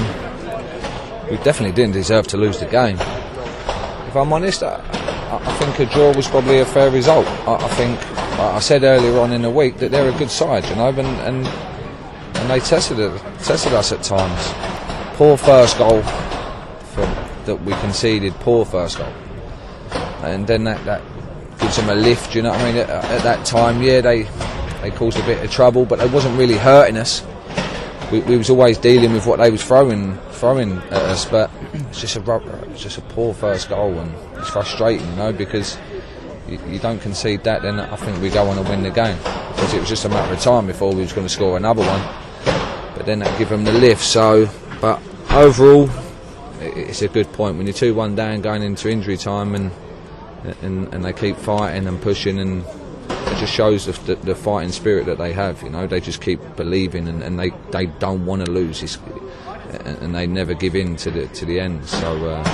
we definitely didn't deserve to lose the game. If I'm honest, I think a draw was probably a fair result. I think I said earlier on in the week that they're a good side, and they tested us at times. Poor first goal that we conceded. Poor first goal, and then that gives them a lift. You know what I mean? At that time, they caused a bit of trouble, but it wasn't really hurting us. We was always dealing with what they was throwing at us, but it's just a poor first goal, and it's frustrating, because you don't concede that, then I think we go on and win the game, because it was just a matter of time before we was going to score another one, but then that give them the lift. So, but overall, it's a good point when you're 2-1 down going into injury time, and they keep fighting and pushing, and it just shows the fighting spirit that they have. They just keep believing, and they don't want to lose, and they never give in to the end. So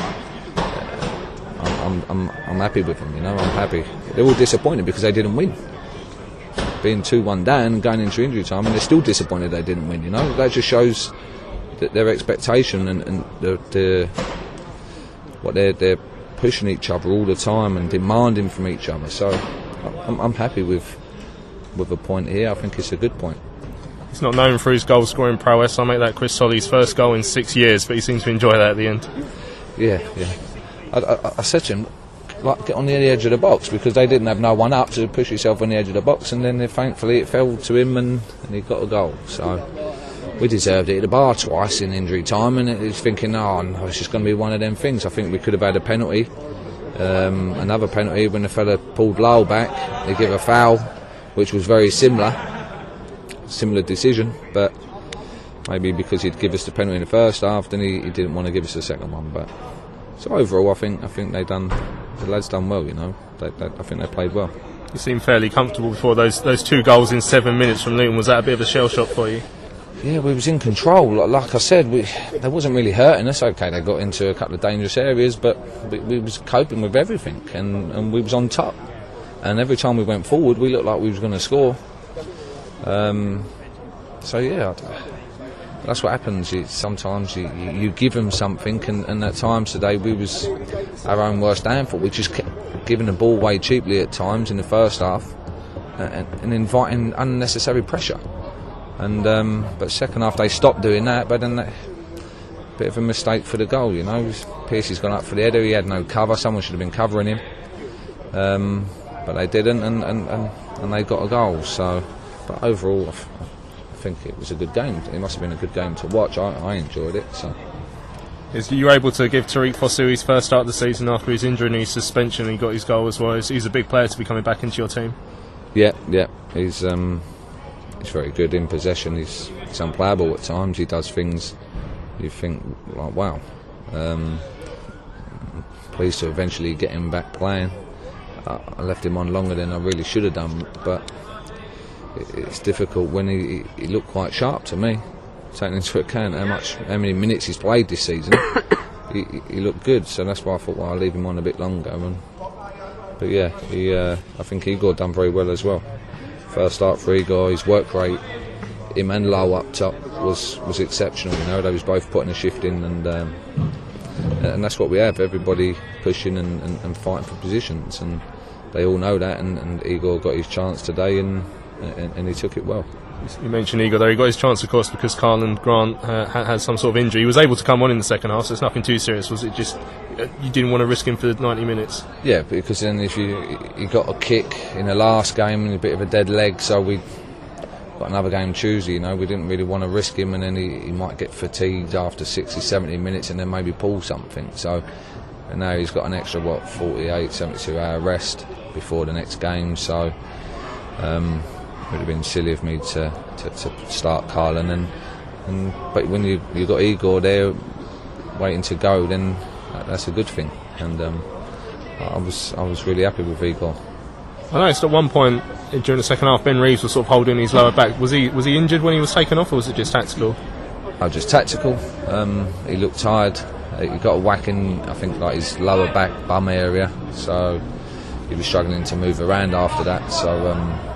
I'm happy with them. I'm happy. They're all disappointed because they didn't win. Being 2-1 down, going into injury time, and they're still disappointed they didn't win. That just shows that their expectation and what they're pushing each other all the time and demanding from each other. So I'm happy with a point here. I think it's a good point. He's not known for his goal scoring prowess. I'll make that Chris Solly's first goal in 6 years, but he seems to enjoy that at the end. Yeah. I said to him, get on the edge of the box, because they didn't have no one up to push yourself on the edge of the box, and then thankfully it fell to him and he got a goal. So we deserved it at the bar twice in injury time, and it was thinking, no, it's just going to be one of them things. I think we could have had a penalty. Another penalty when the fella pulled Lowell back, they give a foul, which was very similar decision, but maybe because he'd give us the penalty in the first half, then he didn't want to give us the second one. But so overall, I think the lads done well. I think they played well. You seemed fairly comfortable before those 2 goals in 7 minutes from Luton. Was that a bit of a shell shock for you? Yeah, we was in control. Like I said, they wasn't really hurting us. Okay, they got into a couple of dangerous areas, but we was coping with everything, and we was on top. And every time we went forward, we looked like we was going to score. So yeah, that's what happens. Sometimes you give them something, and at times today we was our own worst downfall. We just kept giving the ball away cheaply at times in the first half, and inviting unnecessary pressure. And but second half they stopped doing that, but then bit of a mistake for the goal, you know. Pearcey's gone up for the header, he had no cover, someone should have been covering him, but they didn't, and they got a goal. So, but overall I think it was a good game. It must have been a good game to watch. I enjoyed it. So. You were able to give Tariq Fosu his first start of the season after his injury and his suspension, and he got his goal as well. He's a big player to be coming back into your team. Yeah, he's very good in possession. He's unplayable at times. He does things you think like, wow. Pleased to eventually get him back playing. I left him on longer than I really should have done, but it's difficult when he looked quite sharp to me, taking into account how many minutes he's played this season. he looked good, so that's why I thought, well, I'll leave him on a bit longer. But yeah, I think Igor done very well as well. First start for Igor, his work rate, him and Lowe up top was exceptional. You know, they was both putting a shift in, and that's what we have. Everybody pushing and fighting for positions, and they all know that. And Igor got his chance today, and he took it well. You mentioned Igor there. He got his chance, of course, because Karlan Grant had some sort of injury. He was able to come on in the second half, so it's nothing too serious. Was it just you didn't want to risk him for 90 minutes? Yeah, because then if you got a kick in the last game and a bit of a dead leg, so we got another game Tuesday, you know, we didn't really want to risk him, and then he might get fatigued after 60, 70 minutes and then maybe pull something. So and now he's got an extra 48, 72 hour rest before the next game, so it would have been silly of me to start Karlan, but when you got Igor there waiting to go, then that's a good thing, and I was really happy with Igor. I noticed at one point during the second half, Ben Reeves was sort of holding his lower back. Was he injured when he was taken off, or was it just tactical? Just tactical. He looked tired. He got a whack in, I think, like his lower back bum area, so he was struggling to move around after that. So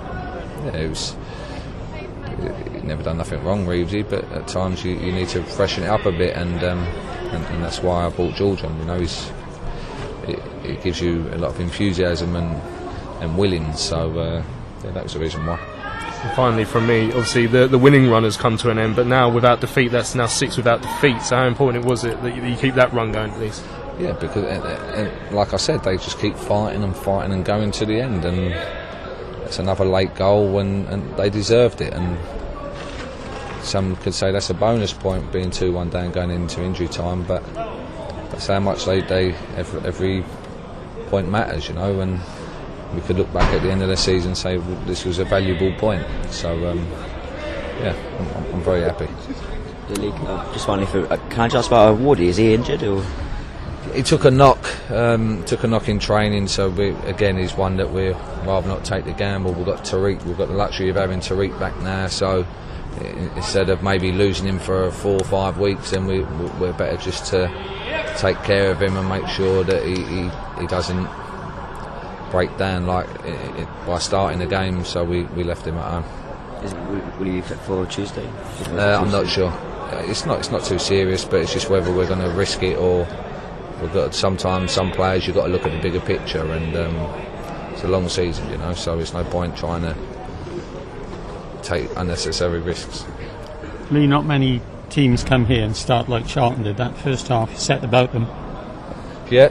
he'd never done nothing wrong, Reevesy, but at times you need to freshen it up a bit, and that's why I brought George on. You know, it gives you a lot of enthusiasm and willing, so that was the reason why. And finally, from me, obviously the winning run has come to an end, but now without defeat, that's now 6 without defeat. So how important was it that you keep that run going at least? Yeah, because and like I said, they just keep fighting and going to the end, and it's another late goal, and they deserved it. And some could say that's a bonus point, being 2-1 down going into injury time, but that's how much every point matters, you know. And we could look back at the end of the season and say, well, this was a valuable point. So I'm very happy. The league, just finally, can I just ask about Wardy? Is he injured or? He took a knock in training, so he's one that we'd rather not take the gamble. We've got Tariq, we've got the luxury of having Tariq back now, so instead of maybe losing him for 4 or 5 weeks, then we're better just to take care of him and make sure that he doesn't break down by starting the game, so we left him at home. Will he be fit for Tuesday? I'm not sure. It's not too serious, but it's just whether we're going to risk it, or we've got sometimes some players you've got to look at the bigger picture, and it's a long season, you know, so there's no point trying to take unnecessary risks. Lee, not many teams come here and start like Charlton did. That first half set about them. Yeah.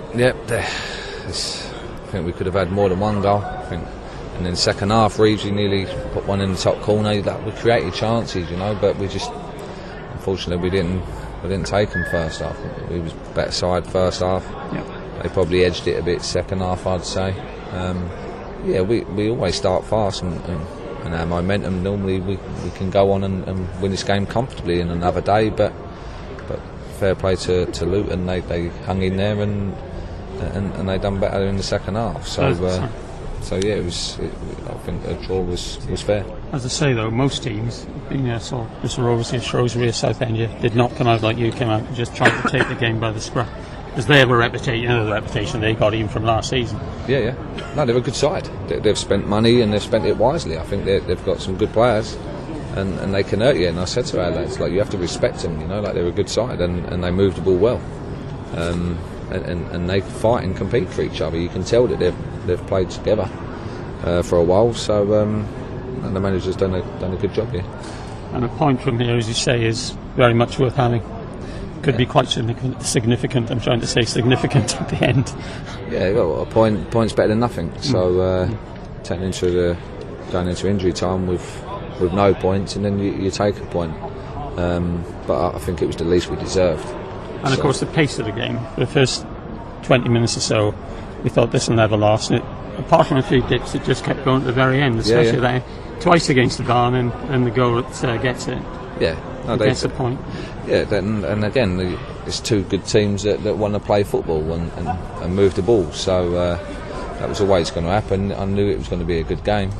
I think we could have had more than one goal, I think. And then second half, Reeves nearly put one in the top corner. We created chances, you know, but we just, unfortunately, we didn't take them first half. We was better side first half. Yep. They probably edged it a bit second half, I'd say. We always start fast, and our momentum, normally we can go on and win this game comfortably in another day, but fair play to Luton. They hung in there and they done better in the second half. So yeah, I think a draw was fair. As I say though, most teams, so Mr. Rovers, Shrewsbury, Southend, did not come out like you came out and just tried to take the game by the scruff. Because they have a reputation, they got even from last season. Yeah. No, they're a good side. They've spent money and they've spent it wisely. I think they've got some good players, and they can hurt you. And I said to our lads, you have to respect them. They're a good side, and they move the ball well. And they fight and compete for each other. You can tell that they've played together for a while. So and the manager's done a good job here. And a point from here, as you say, is very much worth having. Could be quite significant. I'm trying to say significant at the end. Yeah, well, point's better than nothing. So going into injury time with no points, and then you take a point. But I think it was the least we deserved. And of course, the pace of the game. For the first 20 minutes or so, we thought this will never last. And apart from a few dips, it just kept going to the very end. Especially there, twice against the Barn and the goal that gets it. Yeah. No, gets the point. Yeah, and again, it's two good teams that want to play football and move the ball. So that was always going to happen. I knew it was going to be a good game.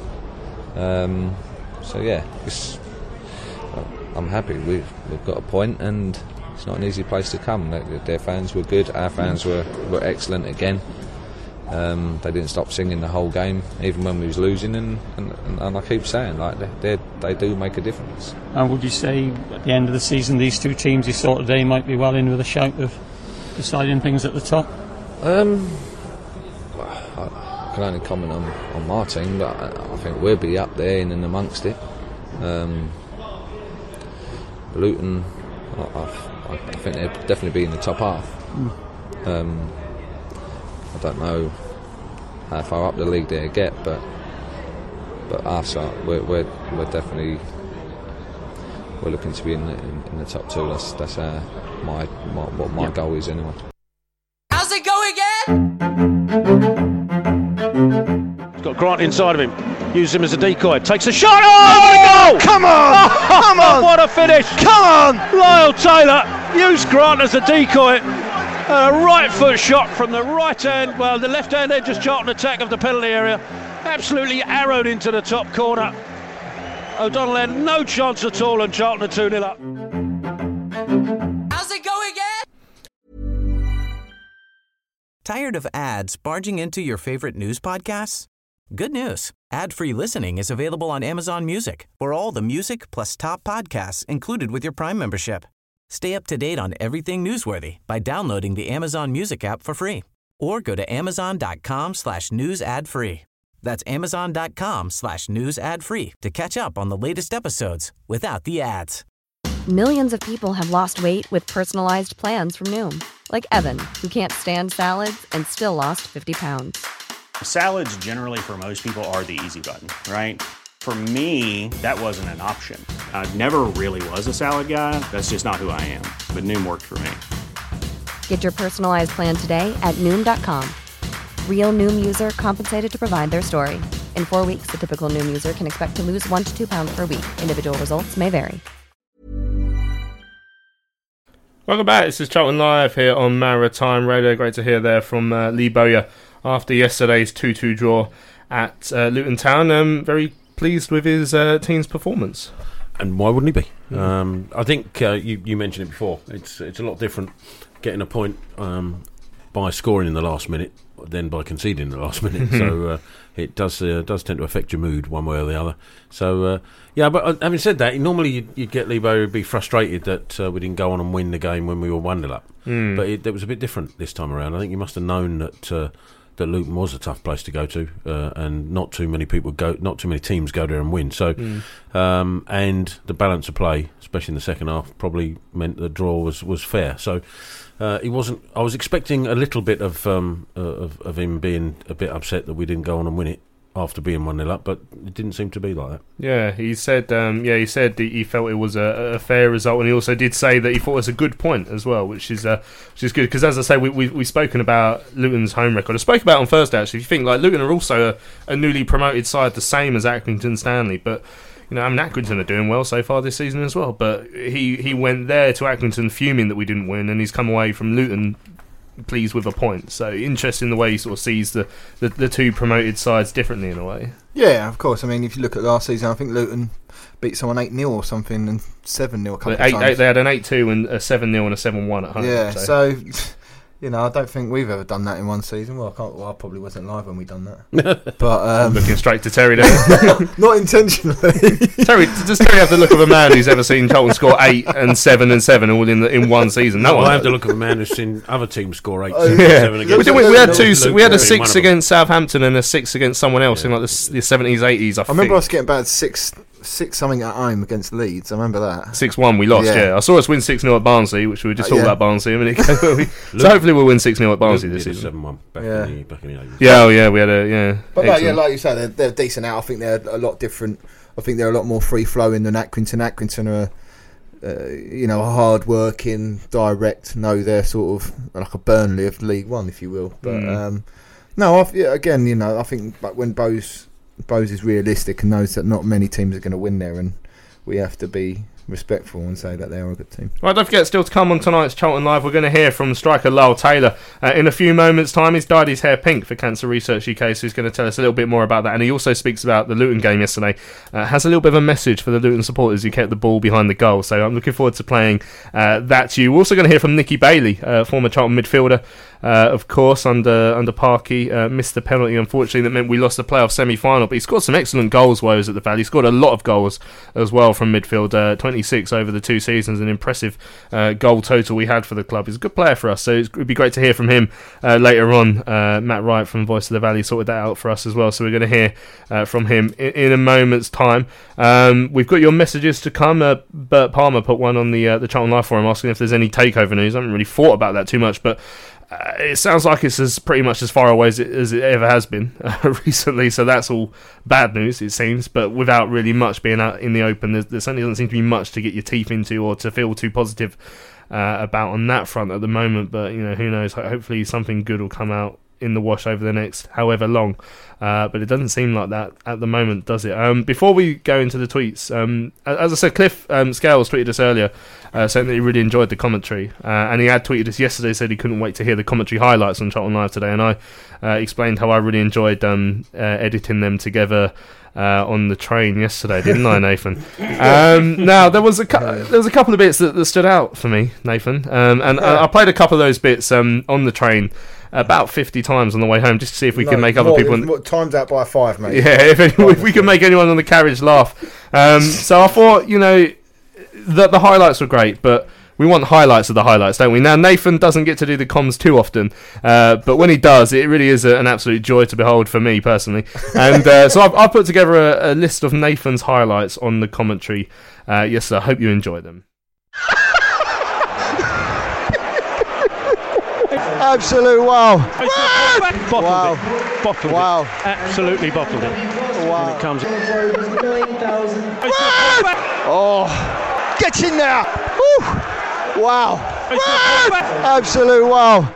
So yeah, I'm happy. We've got a point, and it's not an easy place to come. Their fans were good. Our fans were excellent again. They didn't stop singing the whole game, even when we was losing, and I keep saying, they do make a difference. And would you say at the end of the season, these two teams, you thought they might be well in with a shout of deciding things at the top? I can only comment on my team, but I think we'll be up there in and amongst it. Luton, I think they'll definitely be in the top half. I don't know how far up the league they get, but us, we're definitely looking to be in the top two. That's what my goal is anyway. How's it go again? He's got Grant inside of him. Uses him as a decoy. Takes a shot. Oh, what a goal! Come on! Come on! What a finish! Come on! Lyle Taylor used Grant as a decoy. A right foot shot from the right hand, the left hand edge, just Charlton attack of the penalty area. Absolutely arrowed into the top corner. O'Donnell had no chance at all, and Charlton are 2-0 up. How's it go again? Tired of ads barging into your favorite news podcasts? Good news. Ad-free listening is available on Amazon Music for all the music plus top podcasts included with your Prime membership. Stay up to date on everything newsworthy by downloading the Amazon Music app for free or go to amazon.com/news ad free. That's amazon.com/news ad free to catch up on the latest episodes without the ads. Millions of people have lost weight with personalized plans from Noom. Like Evan, who can't stand salads and still lost 50 pounds. Salads generally for most people are the easy button, right? For me, that wasn't an option. I never really was a salad guy. That's just not who I am. But Noom worked for me. Get your personalized plan today at Noom.com. Real Noom user compensated to provide their story. In 4 weeks, the typical Noom user can expect to lose 1 to 2 pounds per week. Individual results may vary. Welcome back. This is Charlton Live here on Maritime Radio. Great to hear there from Lee Bowyer after yesterday's 2-2 draw at Luton Town. Very pleased with his team's performance. And why wouldn't he be? I think you mentioned it before. It's a lot different getting a point by scoring in the last minute than by conceding in the last minute. So it does tend to affect your mood one way or the other. So but having said that, normally you'd get Lebo be frustrated that we didn't go on and win the game when we were 1-0 up. But it was a bit different this time around. I think you must have known that Luton was a tough place to go to, and not too many teams go there and win. So, and the balance of play, especially in the second half, probably meant the draw was fair. So, he wasn't. I was expecting a little bit of him being a bit upset that we didn't go on and win it after being 1-0 up, but it didn't seem to be like that. Yeah, he said. That he felt it was a fair result, and he also did say that he thought it was a good point as well, which is good because, as I say, we've spoken about Luton's home record. I spoke about it on Thursday actually. If you think Luton are also a newly promoted side, the same as Accrington Stanley, but Accrington are doing well so far this season as well. But he went there to Accrington fuming that we didn't win, and he's come away from Luton pleased with a point. So interesting the way he sort of sees the two promoted sides differently in a way. Yeah, of course. I mean, if you look at last season, I think Luton beat someone 8-0 or something, and 7-0 a couple of times. They had an 8-2 and a 7-0 and a 7-1 at home. Yeah, so you know, I don't think we've ever done that in one season. Well, I probably wasn't live when we done that. But looking straight to Terry there. Not intentionally. Terry, does Terry have the look of a man who's ever seen Charlton score 8 and 7 and 7 all in one season? No, I have the look of a man who's seen other teams score 8 and 7 against. We had two. We had a 6 against Southampton and a 6 against someone else in like the 70s, 80s. I remember us getting about 6 something at home against Leeds. I remember that 6-1 we lost. Yeah, I saw us win 6-0 at Barnsley, which we were just talking about Barnsley a minute ago. So hopefully we'll win 6-0 at Barnsley this season. 7-1 back in the 80s. Yeah, we had a But like you say, they're decent out. I think they're a lot different. I think they're a lot more free flowing than Accrington. Accrington are hard working, direct. No, they're sort of like a Burnley of League One, if you will. But I think when Bose is realistic and knows that not many teams are going to win there, and we have to be respectful and say that they are a good team. Right, don't forget, still to come on tonight's Charlton Live, we're going to hear from striker Lyle Taylor in a few moments' time. He's dyed his hair pink for Cancer Research UK, so he's going to tell us a little bit more about that. And he also speaks about the Luton game yesterday. Has a little bit of a message for the Luton supporters who kept the ball behind the goal. So I'm looking forward to playing that to you. We're also going to hear from Nicky Bailey, former Charlton midfielder. Of course, under Parky, missed the penalty, unfortunately, that meant we lost the playoff semi-final. But he scored some excellent goals while he was at the Valley. He scored a lot of goals as well from midfield, 26 over the 2 seasons, an impressive goal total we had for the club. He's a good player for us, so it would be great to hear from him later on. Matt Wright from Voice of the Valley sorted that out for us as well, so we're going to hear from him in a moment's time. We've got your messages to come. Bert Palmer put one on the Charlton Live forum asking if there's any takeover news. I haven't really thought about that too much, but it sounds like it's pretty much as far away as it ever has been recently, so that's all bad news, it seems, but without really much being out in the open, there certainly doesn't seem to be much to get your teeth into or to feel too positive about on that front at the moment, but who knows, hopefully something good will come out in the wash over the next however long, but it doesn't seem like that at the moment, does it? Before we go into the tweets, as I said, Cliff Scales tweeted us earlier saying that he really enjoyed the commentary, and he had tweeted us yesterday, said he couldn't wait to hear the commentary highlights on Charlton Live today, and I explained how I really enjoyed editing them together on the train yesterday, didn't I, Nathan? Now there was a couple of bits that stood out for me, Nathan, and I played a couple of those bits on the train about 50 times on the way home, just to see if we can make other people times out by 5, mate. Yeah, if we can make anyone on the carriage laugh. So I thought, that the highlights were great, but we want highlights of the highlights, don't we? Now, Nathan doesn't get to do the comms too often, but when he does, it really is an absolute joy to behold for me personally. And so I've put together a list of Nathan's highlights on the commentary yesterday. I hope you enjoy them. Absolute wow. Bottled it. Absolutely bottled it. Wow. And it comes. Oh, get in there. Woo. Wow. Absolute wow.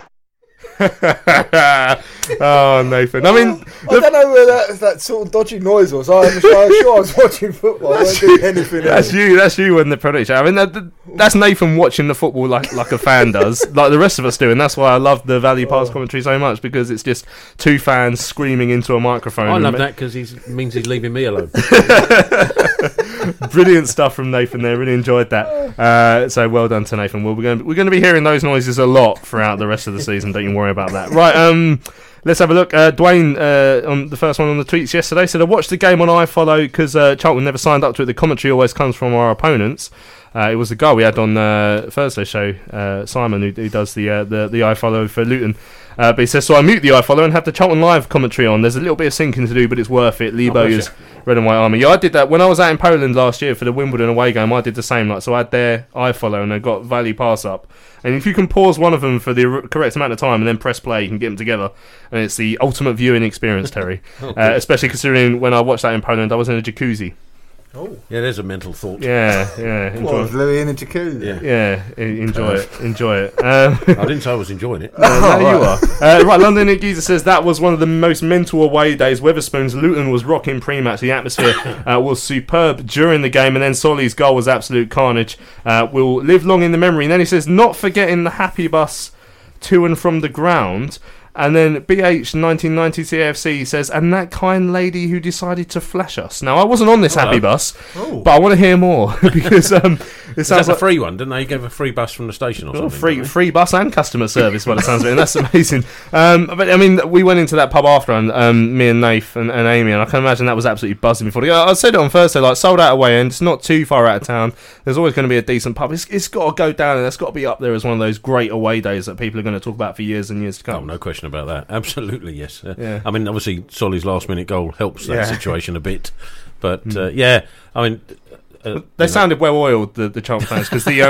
Oh, Nathan. I mean, I don't know where that sort of dodgy noise was. I'm sure I was watching football. I wasn't doing anything else. That's you when the producer. I mean, that's Nathan watching the football like a fan does, like the rest of us do, and that's why I love the Valley Pass commentary so much, because it's just two fans screaming into a microphone. I love that because it means he's leaving me alone. Brilliant stuff from Nathan there. Really enjoyed that. So well done to Nathan. Well, we're going to be hearing those noises a lot throughout the rest of the season. Don't you worry about that. Right. Let's have a look. Dwayne, on the first one on the tweets yesterday, said, I watched the game on iFollow because Charlton never signed up to it. The commentary always comes from our opponents. It was the guy we had on Thursday's show, Simon, who does the iFollow for Luton. But he says, so I mute the iFollow and have the Charlton Live commentary on. There's a little bit of syncing to do, but it's worth it. Lebo is Red and White Army. Yeah, I did that when I was out in Poland last year for the Wimbledon away game. I did the same. So I had their iFollow and I got Valley Pass up. And if you can pause one of them for the correct amount of time and then press play, you can get them together. And it's the ultimate viewing experience, Terry. Especially considering when I watched that in Poland, I was in a jacuzzi. Oh, yeah, there's a mental thought. Yeah. Enjoy it. Louis in a jacuzzi. Yeah, enjoy it. I didn't say I was enjoying it. No, you are. Right, London Nick Geezer says that was one of the most mental away days. Weatherspoons, Luton was rocking pre-match. The atmosphere was superb during the game, and then Solly's goal was absolute carnage. Will live long in the memory. And then he says, not forgetting the happy bus to and from the ground. And then BH 1990 CFC says, and that kind lady who decided to flash us. Now, I wasn't on this happy bus, but I want to hear more because it sounds like a free one, didn't they? You gave a free bus from the station or something. Free bus and customer service by the sounds of it. And that's amazing. But I mean, we went into that pub after, and me and Nath and Amy, and I can imagine that was absolutely buzzing before. I said it on Thursday, like sold out away end. It's not too far out of town. There's always going to be a decent pub. It's got to go down, and it's got to be up there as one of those great away days that people are going to talk about for years and years to come. Oh, no question about that. Absolutely, yes. Yeah. I mean, obviously, Solly's last-minute goal helps that situation a bit. But, I mean... they sounded well oiled, the Charlton fans, because the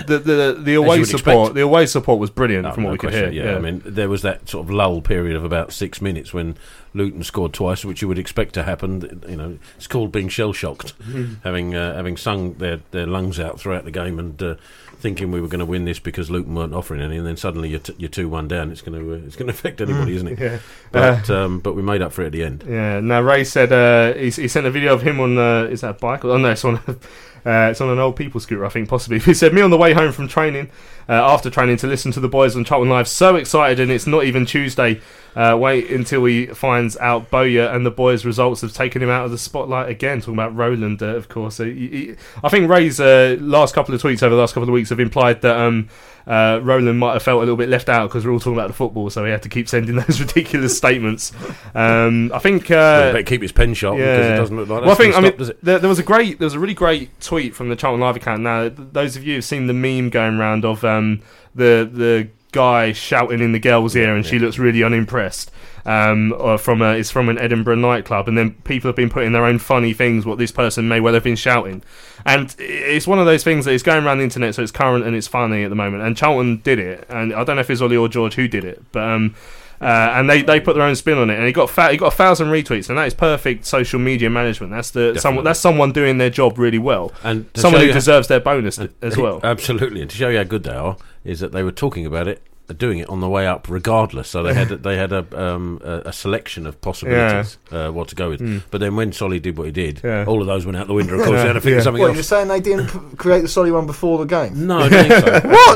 away support was brilliant from what we could hear. Yeah, I mean, there was that sort of lull period of about 6 minutes when Luton scored twice, which you would expect to happen. You know, it's called being shell shocked, having sung their lungs out throughout the game and thinking we were going to win this because Luton weren't offering any, and then suddenly you're 2-1 down. It's going to affect anybody, isn't it? Yeah. But we made up for it at the end. Yeah. Now Ray said he sent a video of him on is that a bike? Oh no, it's on. It's on an old people scooter, I think, possibly. He said, me on the way home from training, after training, to listen to the boys on Charlton Live. So excited, and it's not even Tuesday. Wait until he finds out Bowyer and the boys' results have taken him out of the spotlight again. Talking about Roland, of course. I think Ray's last couple of tweets over the last couple of weeks have implied that Roland might have felt a little bit left out because we're all talking about the football, so he had to keep sending those ridiculous statements. I think better keep his pen sharp because it doesn't look like that. There was a really great tweet from the Charlton Live account. Now, those of you who've seen the meme going around of the guy shouting in the girl's ear and she looks really unimpressed. It's from an Edinburgh nightclub, and then people have been putting their own funny things what this person may well have been shouting, and it's one of those things that is going around the internet, so it's current and it's funny at the moment. And Charlton did it, and I don't know if it's Ollie or George who did it, but and they put their own spin on it, and he got 1,000 retweets, and that is perfect social media management. That's someone doing their job really well, and someone who deserves their bonus as well. Absolutely, and to show you how good they are is that they were talking about it, doing it on the way up regardless, so they had a selection of possibilities what to go with. But then when Solly did what he did, all of those went out the window. Of course, they had to figure something else. You're saying they didn't create the Solly one before the game? No, I don't think so. What?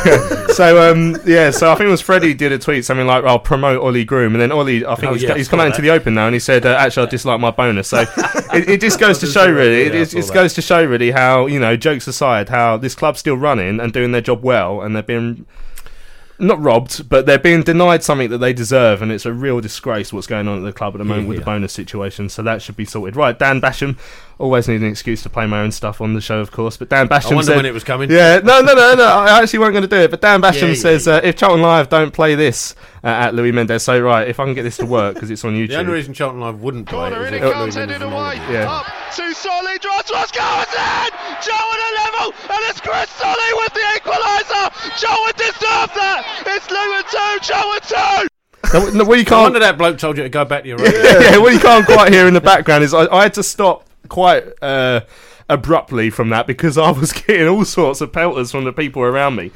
So I think it was Freddie did a tweet something like, "I'll promote Ollie Groom," and then Ollie, I think he's come out into the open now, and he said, "Actually, I dislike my bonus." So it just goes to show, really. It goes to show, really, how, jokes aside, how this club's still running and doing their job well, and they've been not robbed, but they're being denied something that they deserve, and it's a real disgrace what's going on at the club at the moment with the bonus situation, so that should be sorted. Right, Dan Basham, always need an excuse to play my own stuff on the show, of course, but Dan Basham I wonder said, when it was coming. Yeah, no, I actually weren't going to do it, but Dan Basham says, if Charlton Live don't play this at Louis Mendes, so right, if I can get this to work, because it's on YouTube. The only reason Charlton Live wouldn't play it comes headed away, up to Solly, draws what's going in! Charlton at level, and it's Chris Solly with the equaliser! Charlton deserve that! It's Luton 2, Charlton 2! No, what you can't, no wonder that bloke told you to go back to your radio. What you can't quite hear in the background is I had to stop quite abruptly from that because I was getting all sorts of pelters from the people around me.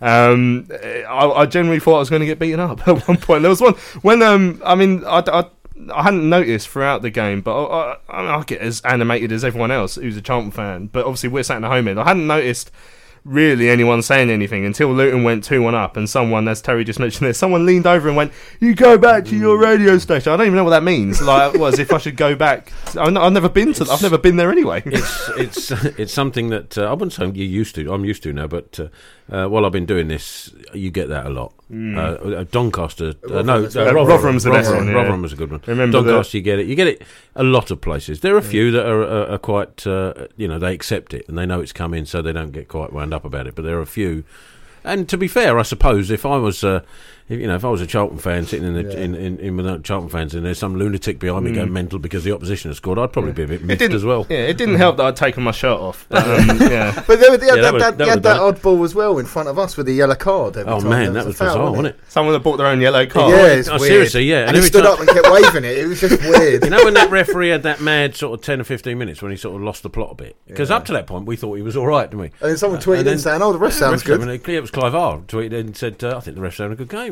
I genuinely thought I was going to get beaten up at one point. There was one when I hadn't noticed throughout the game, but I get as animated as everyone else who's a Charlton fan, but obviously we're sat in the home end. I hadn't noticed really anyone saying anything until Luton went 2-1 up, and someone, as Terry just mentioned there, someone leaned over and went, "You go back to your radio station." I don't even know what that means. Like, as if I should go back. I've never been there anyway. It's something that I wouldn't say you're used to. I'm used to now, but while I've been doing this, you get that a lot. Doncaster, Rotherham's the best one. Rotherham was a good one. Doncaster, you get it a lot of places. There are a few that are quite, they accept it and they know it's coming, so they don't get quite wound up about it. But there are a few, and to be fair, I suppose if I was a Charlton fan sitting in with Charlton fans, and there's some lunatic behind me going mental because the opposition has scored, I'd probably be a bit miffed as well. Yeah, it didn't help that I'd taken my shirt off. But, but they had that oddball as well in front of us with the yellow card. Oh man, that was bizarre, wasn't it? Someone that bought their own yellow card. Yeah, it's weird. Seriously, yeah. And he stood up and kept waving it. It was just weird. You know when that referee had that mad sort of 10 or 15 minutes when he sort of lost the plot a bit? Because up to that point we thought he was all right, didn't we? And then someone tweeted in saying, "Oh, the ref sounds good." It was Clive R tweeted and said, "I think the ref's having a good game."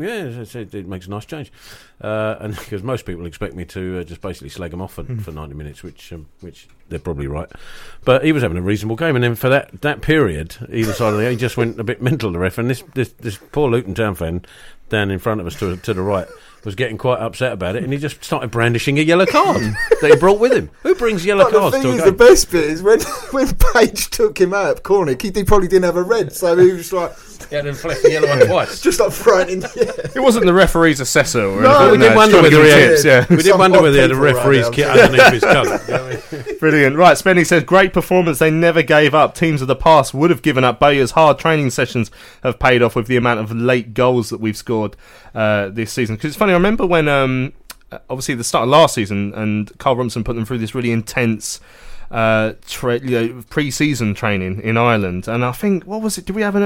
Yeah, it makes a nice change. And because most people expect me to just basically slag them off for 90 minutes, which they're probably right. But he was having a reasonable game, and then for that period, either side of the he just went a bit mental, the ref. And this poor Luton Town fan down in front of us to the right was getting quite upset about it, and he just started brandishing a yellow card that he brought with him. Who brings yellow cards to a game? The best bit is when Page took him out of corner, he probably didn't have a red, so he was like... Yeah, then flashed the yellow one twice. Just like throwing in. It wasn't the referee's assessor or anything. No, we did wonder whether he had. We did wonder whether he had a people referee's right kit underneath his coat. Brilliant. Right, Spenny says, great performance. They never gave up. Teams of the past would have given up. Bowyer's hard training sessions have paid off with the amount of late goals that we've scored this season. Because it's funny, I remember when, obviously, the start of last season, and Carl Robinson put them through this really intense pre-season training in Ireland, and I think, what was it? Did we have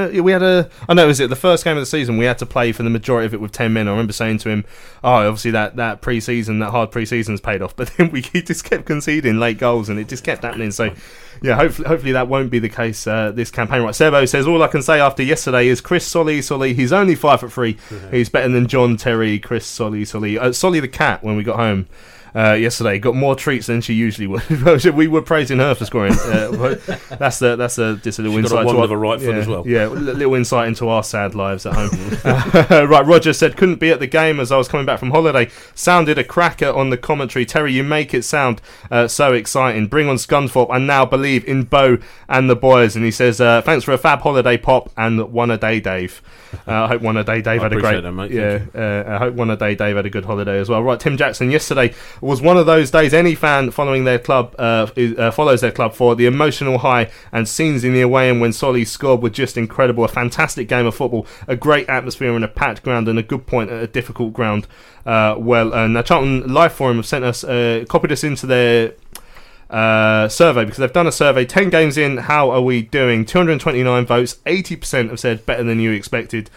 was it the first game of the season? We had to play for the majority of it with 10 men. I remember saying to him, obviously that pre-season, that hard pre-season's paid off, but then he just kept conceding late goals, and it just kept happening. So yeah, hopefully that won't be the case this campaign. Right, Sebo says, all I can say after yesterday is Chris Solly, he's only 5'3". He's better than John Terry. Chris Solly the cat, when we got home yesterday, got more treats than she usually would. We were praising her for scoring. That's just a little She's insight. Got a of a right foot as well. Yeah, a little insight into our sad lives at home. Right, Roger said, couldn't be at the game as I was coming back from holiday. Sounded a cracker on the commentary. Terry, you make it sound so exciting. Bring on Scunthorpe. I now believe in Bo and the boys. And he says, thanks for a fab holiday, Pop, and one a day, Dave. I hope one a day Dave had a great. That, mate. I hope one a day Dave had a good holiday as well. Right, Tim Jackson, yesterday was one of those days any fan following their club follows their club for. The emotional high and scenes in the away end when Solly scored were just incredible. A fantastic game of football, a great atmosphere in a packed ground, and a good point at a difficult ground. Now Charlton Live Forum have sent us copied us into their survey, because they've done a survey. 10 games in, how are we doing? 229 votes. 80% have said better than you expected.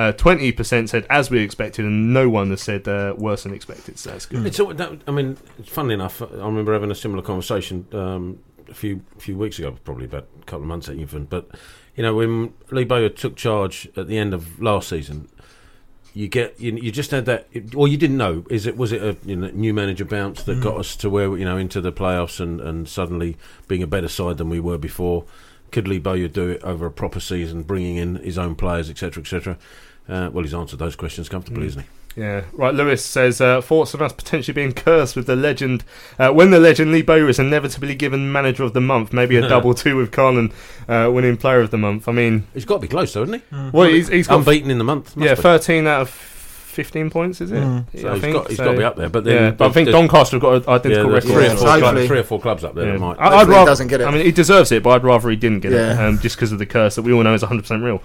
20% said as we expected, and no one has said worse than expected. So that's good. It's funnily enough, I remember having a similar conversation a few weeks ago, probably about a couple of months even. But when Lee Bowyer took charge at the end of last season, you just had that, or you didn't know. Was it a new manager bounce that got us to where into the playoffs and suddenly being a better side than we were before? Could Lee Bowyer do it over a proper season, bringing in his own players, etc., etc.? Well, he's answered those questions comfortably, isn't he? Yeah, right. Lewis says, thoughts on us potentially being cursed with the legend. When the legend Lee Bowyer is inevitably given manager of the month, maybe a double two with Carlin winning player of the month. I mean, he's got to be close, though, hasn't he? Well, he's got unbeaten in the month. 13 out of 15 points, is it? So he's got to be up there. But then, I think Doncaster have got an identical record. 3 or 4 clubs up there. Yeah. That might. I'd rather, doesn't get it. I mean, he deserves it, but I'd rather he didn't get it, just because of the curse that we all know is 100% real.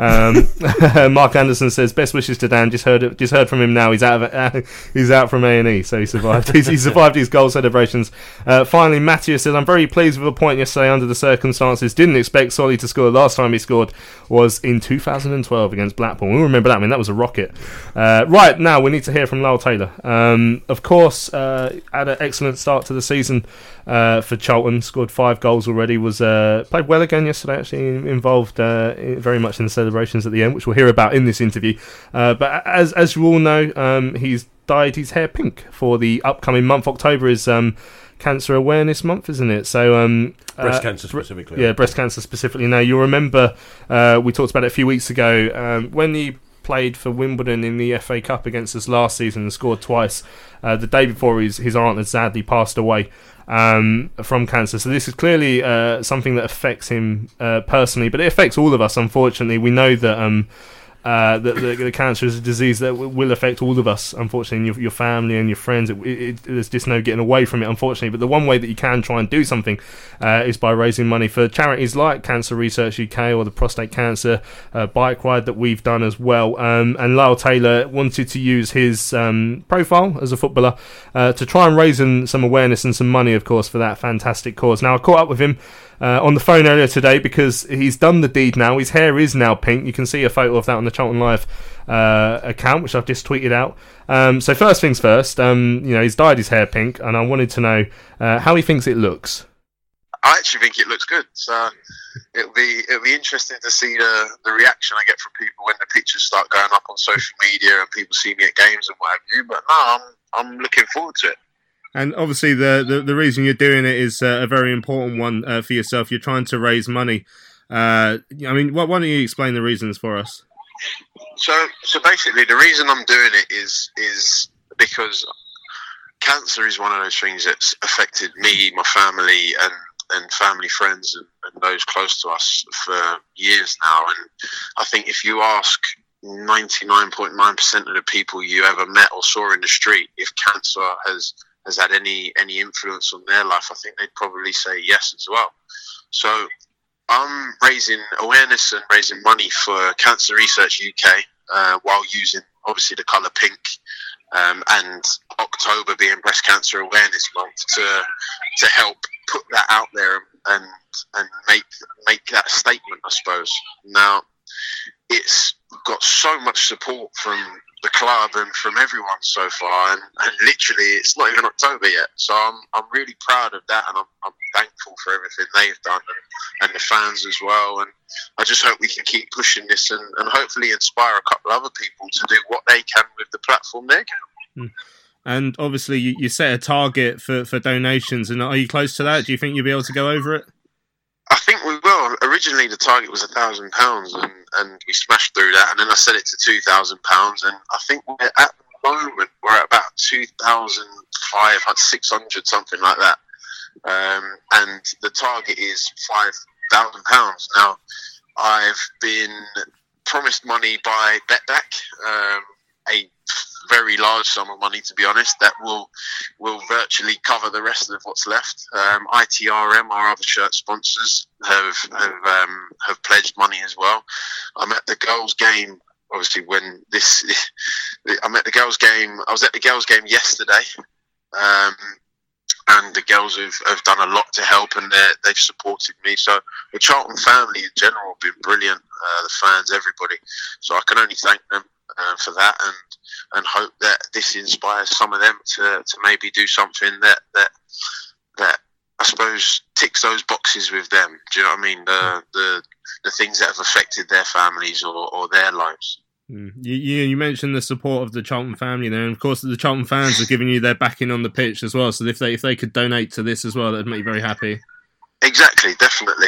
Mark Anderson says, best wishes to Dan. Just heard from him now. He's out from A&E, so he survived. he survived his goal celebrations. Finally, Matthias says, I'm very pleased with a point yesterday under the circumstances. Didn't expect Solly to score. The last time he scored was in 2012 against Blackpool. We remember that. I mean, that was a rocket. Right, now we need to hear from Lyle Taylor. Of course, had an excellent start to the season for Charlton. Scored 5 goals already. Was played well again yesterday, actually, involved very much in the celebrations at the end, which we'll hear about in this interview. But as you all know, he's dyed his hair pink for the upcoming month. October is Cancer Awareness Month, isn't it? So breast cancer specifically. Yeah, breast cancer specifically. Now, you'll remember we talked about it a few weeks ago when he played for Wimbledon in the FA Cup against us last season and scored twice. The day before, his aunt had sadly passed away from cancer. So this is clearly something that affects him personally, but it affects all of us, unfortunately. We know that the cancer is a disease that will affect all of us, unfortunately, and your family and your friends. There's just no getting away from it, unfortunately. But the one way that you can try and do something is by raising money for charities like Cancer Research UK or the Prostate Cancer Bike Ride that we've done as well. And Lyle Taylor wanted to use his profile as a footballer to try and raise some awareness and some money, of course, for that fantastic cause. Now, I caught up with him on the phone earlier today because he's done the deed now. His hair is now pink. You can see a photo of that on the Charlton Live account, which I've just tweeted out. So first things first, he's dyed his hair pink, and I wanted to know how he thinks it looks. I actually think it looks good. So it'll be interesting to see the reaction I get from people when the pictures start going up on social media and people see me at games and what have you. But no, I'm looking forward to it. And obviously, the reason you're doing it is a very important one for yourself. You're trying to raise money. I mean, why don't you explain the reasons for us? So basically, the reason I'm doing it is because cancer is one of those things that's affected me, my family, and family, friends, and those close to us for years now. And I think if you ask 99.9% of the people you ever met or saw in the street if cancer has had any influence on their life, I think they'd probably say yes as well. So I'm raising awareness and raising money for Cancer Research UK while using obviously the colour pink, and October being Breast Cancer Awareness Month to help put that out there and make that statement, I suppose. Now, it's got so much support from the club and from everyone so far, and literally it's not even October yet. So I'm really proud of that, and I'm thankful for everything they've done and the fans as well. And I just hope we can keep pushing this and hopefully inspire a couple other people to do what they can with the platform they can. And obviously you set a target for donations, and are you close to that? Do you think you'll be able to go over it? I think we will. Originally the target was £1,000 and we smashed through that, and then I set it to £2,000, and I think we're at the moment we're at about 2,500, something like that. And the target is £5,000. Now, I've been promised money by Betback, a very large sum of money, to be honest, that will virtually cover the rest of what's left. ITRM, our other shirt sponsors, have pledged money as well. I'm at the girls' game. Obviously, I'm at the girls' game. I was at the girls' game yesterday, and the girls have done a lot to help, and they've supported me. So the Charlton family in general have been brilliant. The fans, everybody. So I can only thank them for that, and hope that this inspires some of them to maybe do something that I suppose ticks those boxes with them. Do you know what I mean? The things that have affected their families or their lives. You mentioned the support of the Charlton family there, and of course the Charlton fans are giving you their backing on the pitch as well. So if they could donate to this as well, that'd make you very happy. Exactly, definitely.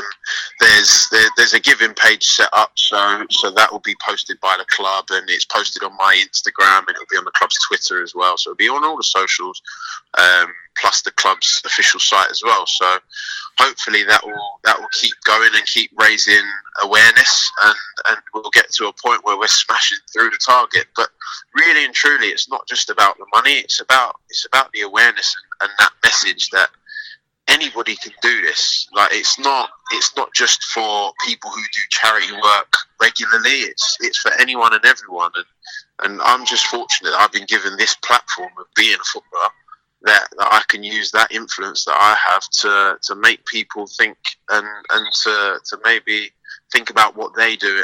There's a giving page set up, so that will be posted by the club, and it's posted on my Instagram, and it'll be on the club's Twitter as well. So it'll be on all the socials, plus the club's official site as well. So hopefully that will keep going and keep raising awareness, and we'll get to a point where we're smashing through the target. But really and truly, it's not just about the money; it's about the awareness and that message that anybody can do this. Like it's not just for people who do charity work regularly. It's for anyone and everyone. And I'm just fortunate that I've been given this platform of being a footballer, that I can use that influence that I have to make people think and to maybe think about what they do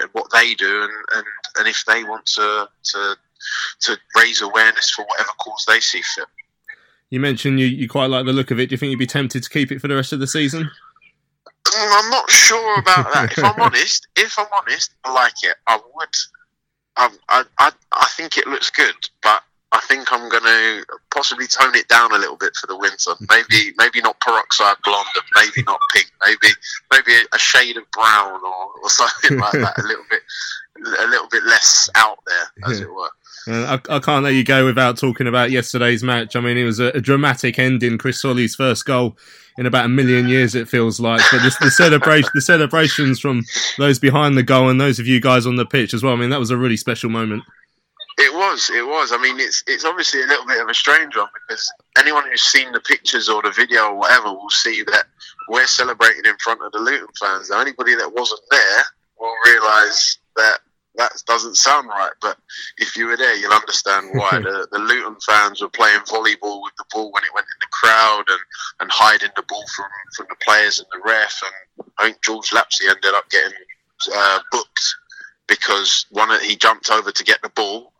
and if they want to raise awareness for whatever cause they see fit. You mentioned you quite like the look of it. Do you think you'd be tempted to keep it for the rest of the season? I'm not sure about that. If I'm honest, I like it. I would. I think it looks good, but I think I'm going to possibly tone it down a little bit for the winter. Maybe not peroxide blonde, and maybe not pink. Maybe a shade of brown or something like that. A little bit less out there, as it were. I can't let you go without talking about yesterday's match. I mean, it was a dramatic ending. Chris Solly's first goal in about a million years, it feels like. But the celebrations from those behind the goal and those of you guys on the pitch as well. I mean, that was a really special moment. It was. I mean, it's obviously a little bit of a strange one because anyone who's seen the pictures or the video or whatever will see that we're celebrating in front of the Luton fans. Now, anybody that wasn't there will realise that doesn't sound right, but if you were there, you'll understand why. The Luton fans were playing volleyball with the ball when it went in the crowd and hiding the ball from the players and the ref. And I think George Lapsey ended up getting booked because he jumped over to get the ball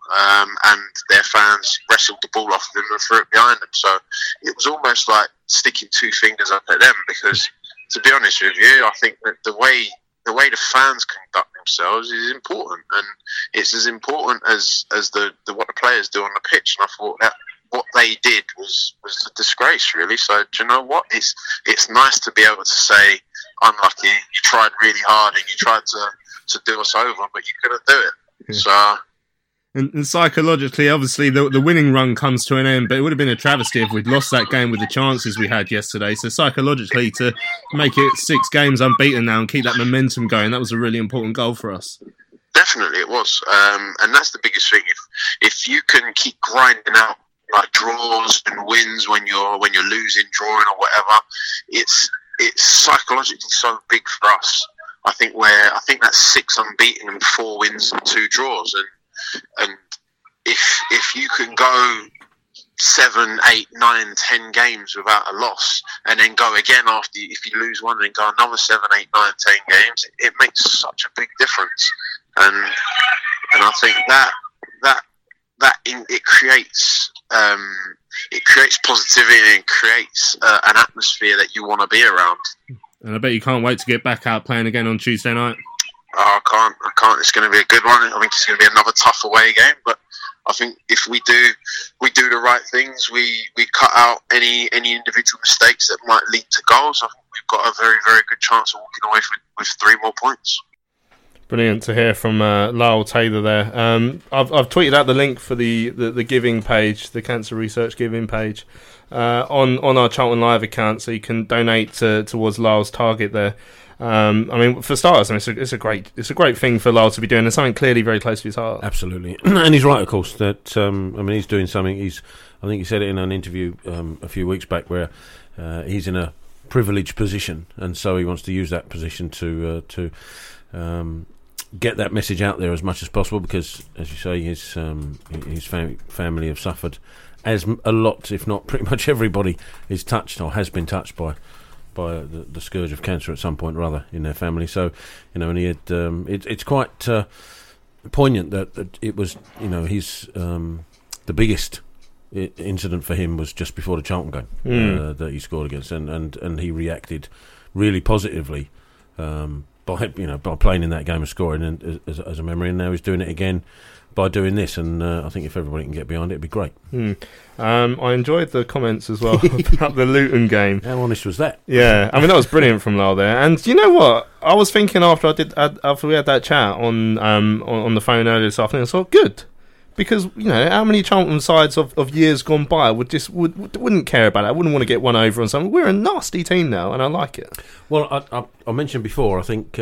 and their fans wrestled the ball off of him and threw it behind them. So it was almost like sticking two fingers up at them, because, to be honest with you, I think that the way the fans conduct themselves is important, and it's as important as the what the players do on the pitch. And I thought that what they did was a disgrace, really. So do you know what? It's nice to be able to say, unlucky, you tried really hard and you tried to do us over, but you couldn't do it. Yeah. So. And psychologically, obviously, the winning run comes to an end, but it would have been a travesty if we'd lost that game with the chances we had yesterday. So psychologically, to make it 6 games unbeaten now and keep that momentum going, that was a really important goal for us. Definitely, it was. And that's the biggest thing. If you can keep grinding out like draws and wins when you're losing, drawing or whatever, it's psychologically so big for us. I think that's 6 unbeaten and 4 wins and 2 draws, and if you can go 7, 8, 9, 10 games without a loss, and then go again if you lose one, and then go another 7, 8, 9, 10 games, it makes such a big difference. And I think that it creates positivity, and it creates an atmosphere that you want to be around. And I bet you can't wait to get back out playing again on Tuesday night. Oh, I can't. It's going to be a good one. I think it's going to be another tough away game, but I think if we do the right things, we cut out any individual mistakes that might lead to goals, I think we've got a very, very good chance of walking away with 3 more points. Brilliant to hear from Lyle Taylor there. I've tweeted out the link for the giving page, the Cancer Research giving page, on our Charlton Live account, so you can donate towards Lyle's target there. I mean, for starters, it's a great thing for Lyle to be doing, and something clearly very close to his heart. Absolutely, and he's right, of course. That he's doing something. I think he said it in an interview a few weeks back, where he's in a privileged position, and so he wants to use that position to get that message out there as much as possible, because, as you say, his family have suffered, as a lot, if not pretty much everybody, is touched or has been touched by the scourge of cancer at some point or other in their family. So, and he had it's quite poignant that it was, his the biggest incident for him was just before the Charlton game that he scored against, and he reacted really positively by playing in that game and scoring as a memory, and now he's doing it again by doing this, and I think if everybody can get behind it, it'd be great. I enjoyed the comments as well about the Luton game. How honest was that? Yeah, I mean, that was brilliant from Lyle there. And you know what? I was thinking after we had that chat on the phone earlier this afternoon, I thought, good. Because, how many Charlton sides of years gone by wouldn't care about it, wouldn't want to get one over on something. We're a nasty team now, and I like it. Well, I mentioned before, I think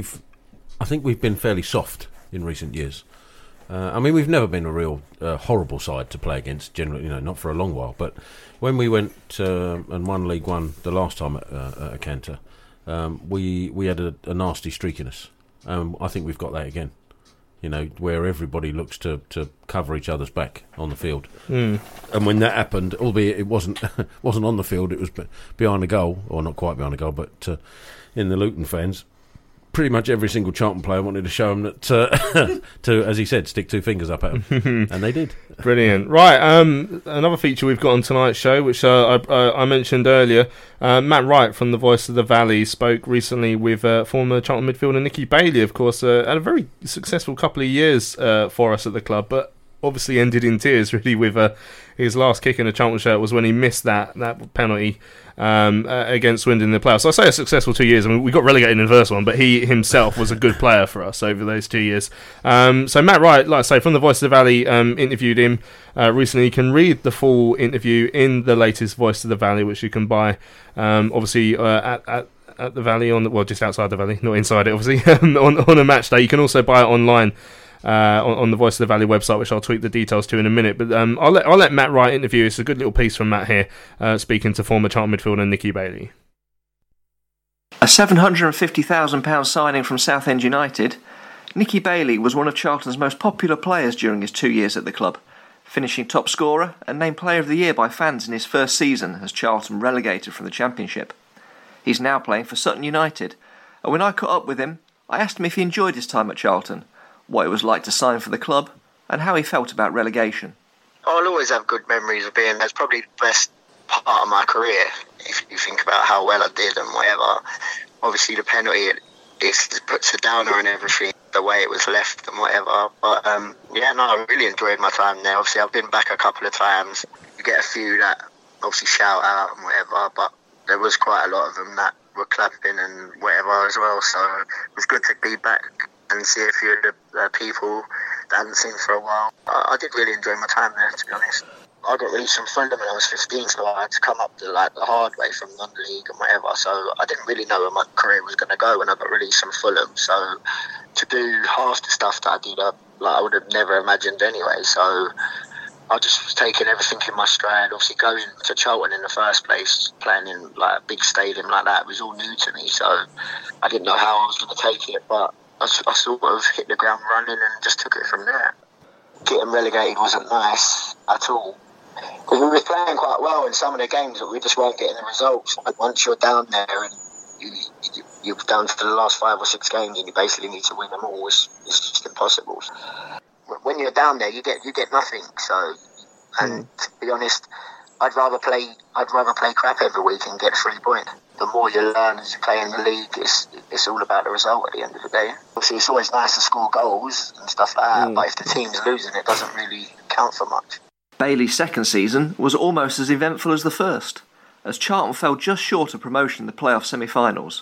we've been fairly soft in recent years. We've never been a real horrible side to play against, generally, not for a long while. But when we went and won League One the last time at Cantor, we had a nasty streakiness. I think we've got that again. Where everybody looks to cover each other's back on the field. And when that happened, albeit it wasn't on the field, it was behind the goal, or not quite behind the goal, but in the Luton fans, pretty much every single Charlton player wanted to show them that to, as he said, stick 2 fingers up at them, and they did. Brilliant. Right, another feature we've got on tonight's show, which I mentioned earlier, Matt Wright from The Voice of the Valley spoke recently with former Charlton midfielder Nicky Bailey, of course, had a very successful couple of years for us at the club, but obviously ended in tears, really, with his last kick in a Charlton shirt was when he missed that penalty against Swindon in the playoffs. So I say a successful 2 years. We got relegated in the first one, but he himself was a good player for us over those 2 years. So Matt Wright, like I say, from The Voice of the Valley, interviewed him recently. You can read the full interview in the latest Voice of the Valley, which you can buy, obviously, at the Valley, just outside the Valley, not inside it, obviously, on a match day. You can also buy it online. On the Voice of the Valley website, which I'll tweet the details to in a minute. But I'll let Matt Wright interview. It's a good little piece from Matt here, speaking to former Charlton midfielder Nicky Bailey. A £750,000 signing from Southend United, Nicky Bailey was one of Charlton's most popular players during his 2 years at the club, finishing top scorer and named Player of the Year by fans in his first season as Charlton relegated from the Championship. He's now playing for Sutton United, and when I caught up with him, I asked him if he enjoyed his time at Charlton, what it was like to sign for the club, and how he felt about relegation. I'll always have good memories of being. That's probably the best part of my career, if you think about how well I did and whatever. Obviously, the penalty, it puts a downer on everything, the way it was left and whatever. But I really enjoyed my time there. Obviously, I've been back a couple of times. You get a few that obviously shout out and whatever, but there was quite a lot of them that were clapping and whatever as well. So it was good to be back and see a few of the people that I hadn't seen for a while. I did really enjoy my time there, to be honest. I got released from Fulham when I was 15, so I had to come up the hard way from non-league and whatever. So I didn't really know where my career was going to go when I got released from Fulham. So to do half the stuff that I did, I would have never imagined anyway. So I just was taking everything in my stride. Obviously, going to Charlton in the first place, playing in a big stadium like that, was all new to me. So I didn't know how I was going to take it, but I sort of hit the ground running and just took it from there. Getting relegated wasn't nice at all, because we were playing quite well in some of the games, but we just weren't getting the results. And once you're down there and you're down to the last 5 or 6 games and you basically need to win them all, it's just impossible. When you're down there, you get nothing. So, and to be honest, I'd rather play crap every week and get 3 points. The more you learn as you play in the league, it's all about the result at the end of the day. Obviously, it's always nice to score goals and stuff like that, but if the team's losing, it doesn't really count for much. Bailey's second season was almost as eventful as the first, as Charlton fell just short of promotion in the playoff semi-finals.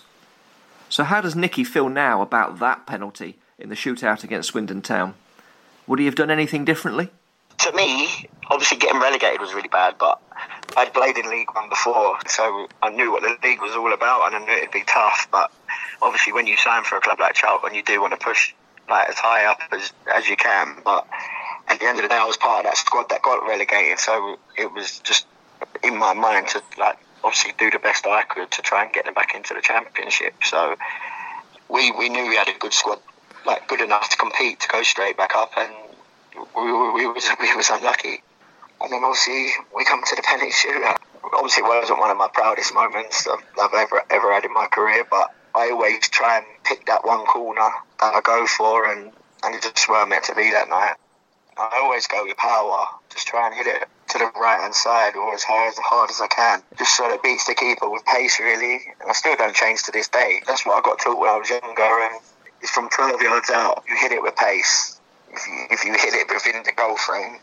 So how does Nicky feel now about that penalty in the shootout against Swindon Town? Would he have done anything differently? To me, obviously getting relegated was really bad, but I'd played in League One before, so I knew what the league was all about and I knew it'd be tough. But obviously when you sign for a club like Charlton, you do want to push as high up as you can. But at the end of the day, I was part of that squad that got relegated, so it was just in my mind to obviously do the best I could to try and get them back into the Championship. So we knew we had a good squad, good enough to compete to go straight back up, and we was unlucky. And then obviously we come to the penalty shootout. Obviously it wasn't one of my proudest moments I've ever had in my career, but I always try and pick that one corner that I go for, and it just weren't meant to be that night. I always go with power, just try and hit it to the right hand side or as hard as I can, just so it beats the keeper with pace really. And I still don't change to this day. That's what I got taught when I was younger, and it's from 12 yards out, you hit it with pace. If you hit it within the goal frame,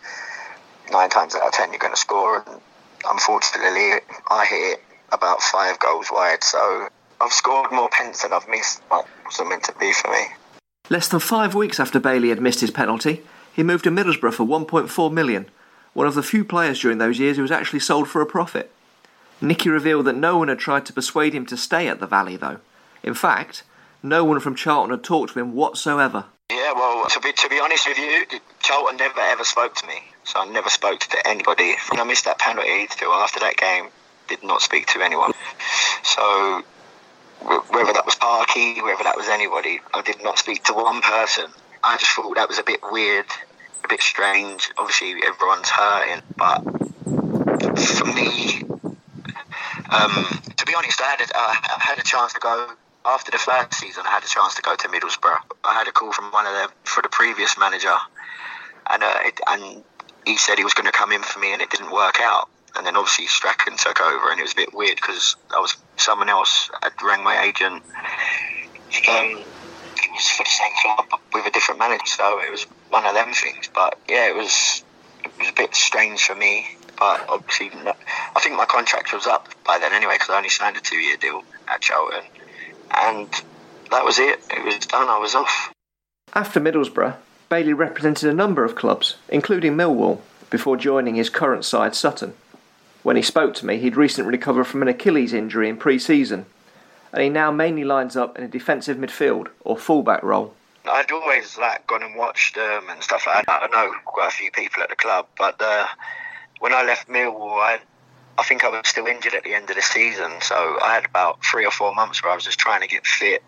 9 times out of 10 you're going to score, and unfortunately I hit it about 5 goals wide, so I've scored more pence than I've missed. It wasn't meant to be for me. Less than 5 weeks after Bailey had missed his penalty, he moved to Middlesbrough for £1.4 million, one of the few players during those years who was actually sold for a profit. Nicky revealed that no one had tried to persuade him to stay at the Valley though. In fact, no one from Charlton had talked to him whatsoever. Yeah, well, to be honest with you, Charlton never ever spoke to me. So I never spoke to anybody. When I missed that penalty till after that game, did not speak to anyone. So whether that was Parky, whether that was anybody, I did not speak to one person. I just thought that was a bit weird, a bit strange. Obviously everyone's hurting, but for me, to be honest, I had a chance to go. After the first season, I had a chance to go to Middlesbrough. I had a call from for the previous manager, and he said he was going to come in for me, and it didn't work out. And then obviously Strachan took over, and it was a bit weird because someone else had rang my agent. It was for the same club but with a different manager, so it was one of them things. But yeah, it was a bit strange for me. But obviously, I think my contract was up by then anyway, because I only signed a 2-year deal at Charlton. And that was it. It was done. I was off. After Middlesbrough, Bailey represented a number of clubs, including Millwall, before joining his current side, Sutton. When he spoke to me, he'd recently recovered from an Achilles injury in pre-season, and he now mainly lines up in a defensive midfield or fullback role. I'd always gone and watched them and stuff like that. I know quite a few people at the club, but when I left Millwall, I think I was still injured at the end of the season, so I had about 3 or 4 months where I was just trying to get fit,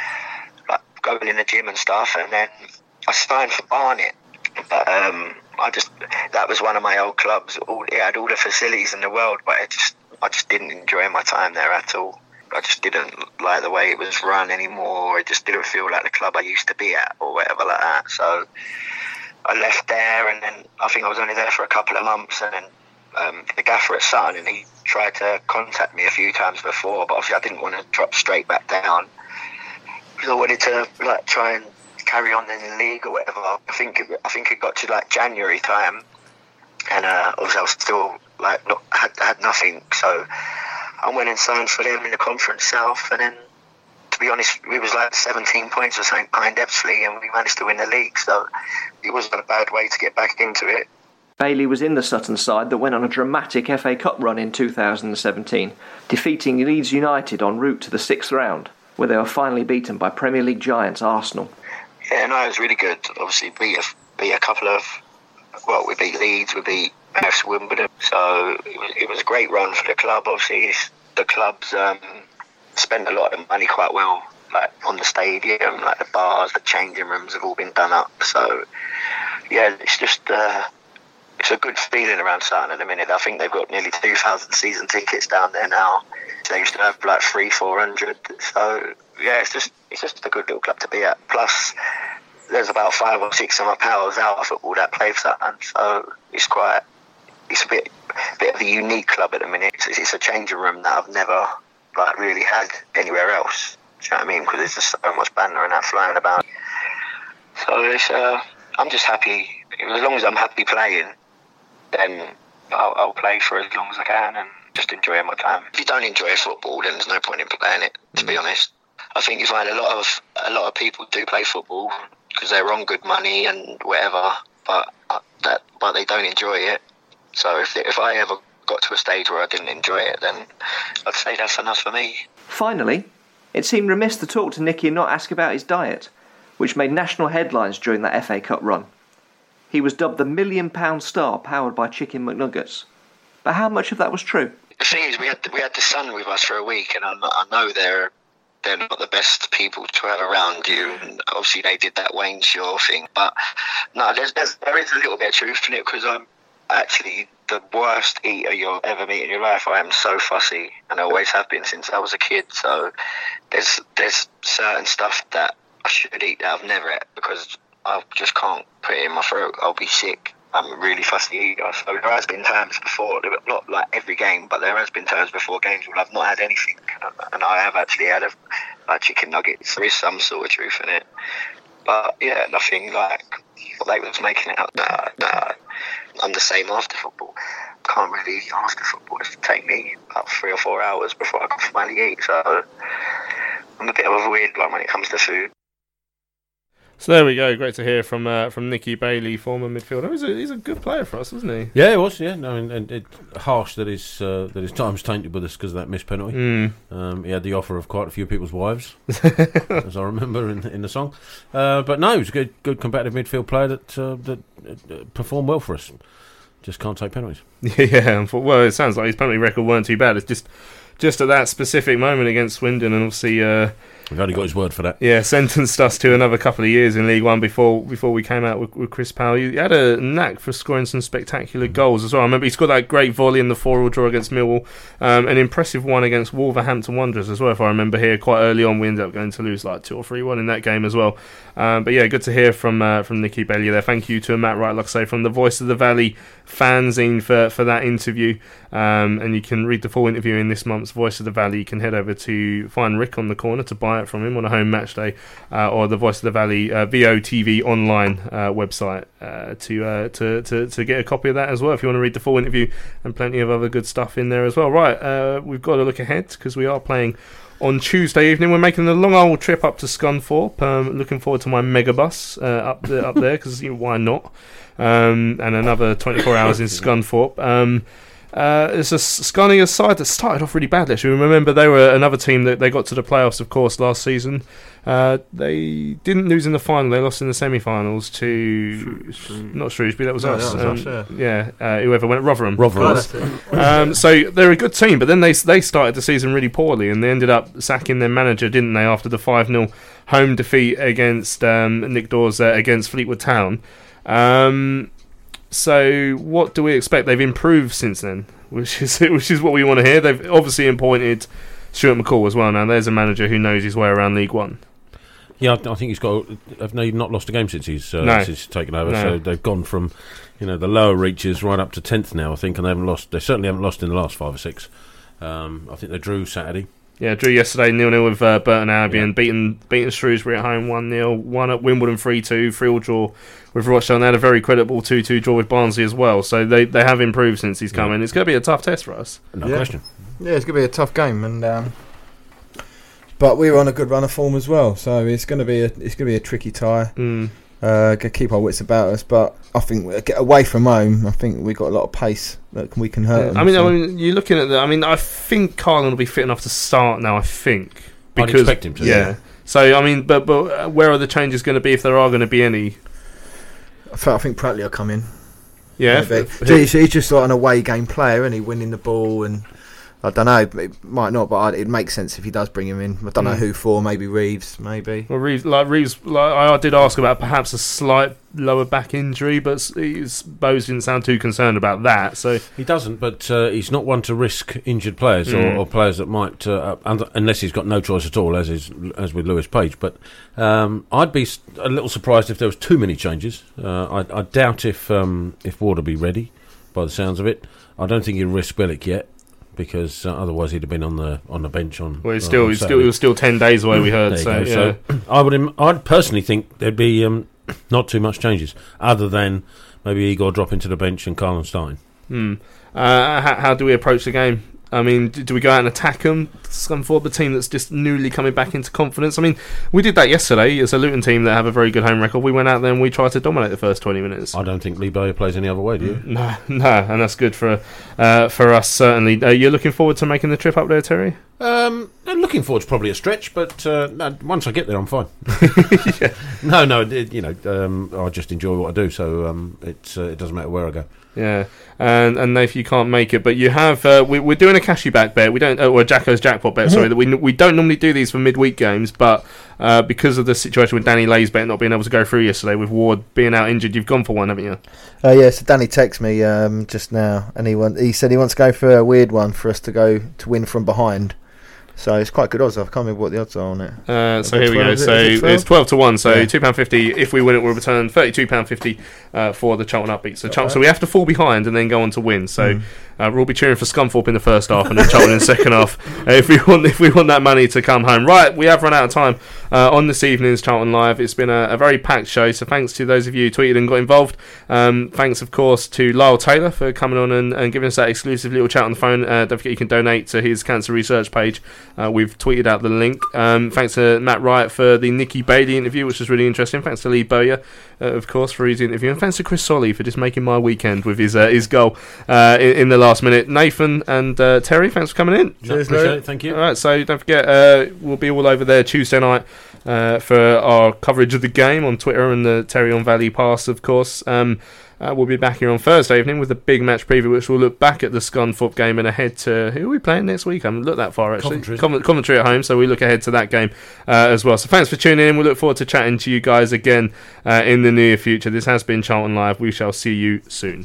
going in the gym and stuff, and then I signed for Barnet. But that was one of my old clubs. It had all the facilities in the world, but I just didn't enjoy my time there at all. I just didn't like the way it was run anymore. It just didn't feel like the club I used to be at or whatever like that. So I left there, and then I think I was only there for a couple of months, and then the gaffer at Sutton, and he tried to contact me a few times before, but obviously I didn't want to drop straight back down because I wanted to like try and carry on in the league or whatever. I think it got to like January time, and obviously I was still like had nothing, so I went and signed for them in the Conference South, and then to be honest, we was like 17 points or something behind Ebbsfleet, and we managed to win the league, so it wasn't a bad way to get back into it. Bailey was in the Sutton side that went on a dramatic FA Cup run in 2017, defeating Leeds United en route to the 6th round, where they were finally beaten by Premier League giants Arsenal. Yeah, no, it was really good. Obviously, beat a couple of... Well, we beat Leeds, we beat AFC Wimbledon, so it was a great run for the club. Obviously, the club's spent a lot of money quite well, like on the stadium, like the bars, the changing rooms have all been done up. So, yeah, it's just... it's a good feeling around Sutton at the minute. I think they've got nearly 2,000 season tickets down there now. They used to have like 300-400. So yeah, it's just a good little club to be at. Plus, there's about 5 or 6 of my pals out of football that play for Sutton. So it's a bit of a unique club at the minute. It's a changing room that I've never like really had anywhere else. Do you know what I mean? Because there's just so much banter and that flying about. So I'm just happy. As long as I'm happy playing, then I'll play for as long as I can and just enjoy my time. If you don't enjoy football, then there's no point in playing it, to be honest. I think you find a lot of people do play football because they're on good money and whatever, but they don't enjoy it. So if I ever got to a stage where I didn't enjoy it, then I'd say that's enough for me. Finally, it seemed remiss to talk to Nicky and not ask about his diet, which made national headlines during that FA Cup run. He was dubbed the £1 million star powered by Chicken McNuggets. But how much of that was true? The thing is, we had the Sun with us for a week, and I know they're not the best people to have around you. And obviously, they did that Wayne Shaw thing. But no, there is a little bit of truth in it, because I'm actually the worst eater you'll ever meet in your life. I am so fussy, and I always have been since I was a kid. So there's certain stuff that I should eat that I've never ate because I just can't put it in my throat. I'll be sick. I'm a really fussy eater. So there has been times before, not like every game, but there has been times before games where I've not had anything, and I have actually had a chicken nuggets. There is some sort of truth in it, but yeah, nothing like what they was making it out. Nah. I'm the same after football. Can't really eat after football. It'll take me about 3 or 4 hours before I can finally eat. So I'm a bit of a weird one when it comes to food. So there we go. Great to hear from Nicky Bailey, former midfielder. He's a good player for us, wasn't he? Yeah, he was. Yeah, no, and it's harsh that his time's tainted with us because of that missed penalty. He had the offer of quite a few people's wives, as I remember in the song. But no, he was a good competitive midfield player that performed well for us. Just can't take penalties. Yeah, well, it sounds like his penalty record weren't too bad. It's just at that specific moment against Swindon, and obviously. We've only got his word for that. Yeah, sentenced us to another couple of years in League One before we came out with Chris Powell. He had a knack for scoring some spectacular goals as well. I remember he scored that great volley in the 4-4 draw against Millwall, an impressive one against Wolverhampton Wanderers as well, if I remember here. Quite early on, we ended up going to lose like 2 or 3-1 in that game as well. But yeah, good to hear from Nicky Bailey there. Thank you to Matt Wright, like I say, from the Voice of the Valley fanzine for that interview. And you can read the full interview in this month's Voice of the Valley. You can head over to find Rick on the corner to buy it from him on a home match day, or the Voice of the Valley VOTV online website to get a copy of that as well if you want to read the full interview, and plenty of other good stuff in there as well. Right, we've got to look ahead because we are playing on Tuesday evening. We're making a long old trip up to Scunthorpe. Looking forward to my megabus up there because why not? And another 24 hours in Scunthorpe. It's a Scunny side that started off really badly. Actually, remember they were another team that they got to the playoffs, of course, last season. They didn't lose in the final; they lost in the semi-finals to not Shrewsbury. That was us. That was us, whoever went Rotherham. So they're a good team, but then they started the season really poorly, and they ended up sacking their manager, didn't they? After the 5-0 home defeat against Nick Dawes against Fleetwood Town. So what do we expect? They've improved since then, which is what we want to hear. They've obviously appointed Stuart McCall as well. Now there's a manager who knows his way around League One. Yeah, I think he's got. Have they not lost a game since he's taken over? No. So they've gone from, the lower reaches right up to 10th now, I think, and they haven't lost. They certainly haven't lost in the last 5 or 6. I think they drew Saturday. Yeah, drew yesterday 0-0 with Burton Albion, beaten Shrewsbury at home 1-0, won at Wimbledon 3-2, 3-3 draw with Rochdale, and they had a very credible 2-2 draw with Barnsley as well. So they have improved since he's come in. It's going to be a tough test for us. No question. Yeah, it's going to be a tough game, and but we were on a good run of form as well. So it's going to be a tricky tie. Keep our wits about us, but I think get away from home. I think we got a lot of pace that we can hurt them. I mean, you're looking at I think Carlin will be fit enough to start now. I think I'd expect him to. Yeah. So I mean, but where are the changes going to be if there are going to be any? I think Pratley will come in. Yeah, he's just like an away game player, and he winning the ball, and I don't know, it might not, but it makes sense if he does bring him in. I don't know who for. Maybe Reeves. Maybe. Well, Reeves. I did ask about perhaps a slight lower back injury, but Bose didn't sound too concerned about that. So he doesn't, but he's not one to risk injured players or players that might, unless he's got no choice at all, as with Lewis Page. But I'd be a little surprised if there was too many changes. I doubt if Ward will be ready, by the sounds of it. I don't think he'll risk Billick yet, because otherwise he'd have been on the bench on. Well, it was still 10 days away. We heard. So I'd personally think there'd be not too much changes, other than maybe Igor dropping to the bench and Carlin starting. How do we approach the game? I mean, do we go out and attack them? Scunthorpe, the team that's just newly coming back into confidence. I mean, we did that yesterday. It's a Luton team that have a very good home record. We went out there and we tried to dominate the first 20 minutes. I don't think Lee Bowyer plays any other way, do you? No, and that's good for us, certainly. You're looking forward to making the trip up there, Terry? Looking forward's probably a stretch, but once I get there, I'm fine. Yeah. No, I just enjoy what I do, so it doesn't matter where I go. Yeah, and Nath, you can't make it, but you have. We're doing a cashy back bet. We don't, or a Jacko's jackpot bet. Sorry, that we don't normally do these for midweek games, but because of the situation with Danny Lay's bet not being able to go through yesterday, with Ward being out injured, you've gone for one, haven't you? Yeah. So Danny texted me just now, and he said he wants to go for a weird one for us to go to win from behind. So it's quite good odds. I can't remember what the odds are on it. So here we go. So it's 12-1. So £2.50. If we win it, we'll return £32.50 for the Charlton upbeat. So we have to fall behind and then go on to win. So we'll be cheering for Scunthorpe in the first half and then Charlton in the second half. If we want that money to come home. Right, we have run out of time on this evening's Charlton Live. It's been a very packed show. So thanks to those of you who tweeted and got involved. Thanks, of course, to Lyle Taylor for coming on and giving us that exclusive little chat on the phone. Don't forget you can donate to his cancer research page. We've tweeted out the link. Thanks to Matt Wright for the Nikki Bailey interview, which was really interesting. Thanks to Lee Bowyer, of course, for his interview. And thanks to Chris Solly for just making my weekend with his goal in the last minute. Nathan and Terry, thanks for coming in. Cheers, Louis. Thank you. All right, so don't forget, we'll be all over there Tuesday night for our coverage of the game on Twitter and the Terry on Valley Pass, of course. We'll be back here on Thursday evening with a big match preview, which will look back at the Scunthorpe game and ahead to who are we playing next week. I haven't looked that far, actually. Coventry at home, so we look ahead to that game as well. So thanks for tuning in. We look forward to chatting to you guys again in the near future. This has been Charlton Live. We shall see you soon.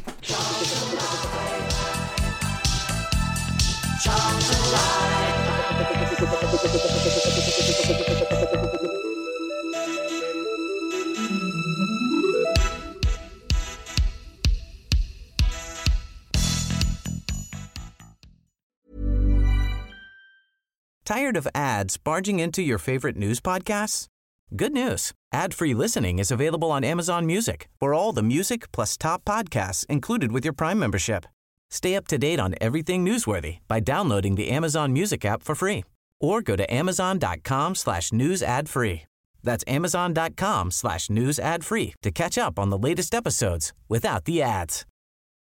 Tired of ads barging into your favorite news podcasts? Good news. Ad-free listening is available on Amazon Music for all the music plus top podcasts included with your Prime membership. Stay up to date on everything newsworthy by downloading the Amazon Music app for free or go to amazon.com/news ad free. That's amazon.com/news ad free to catch up on the latest episodes without the ads.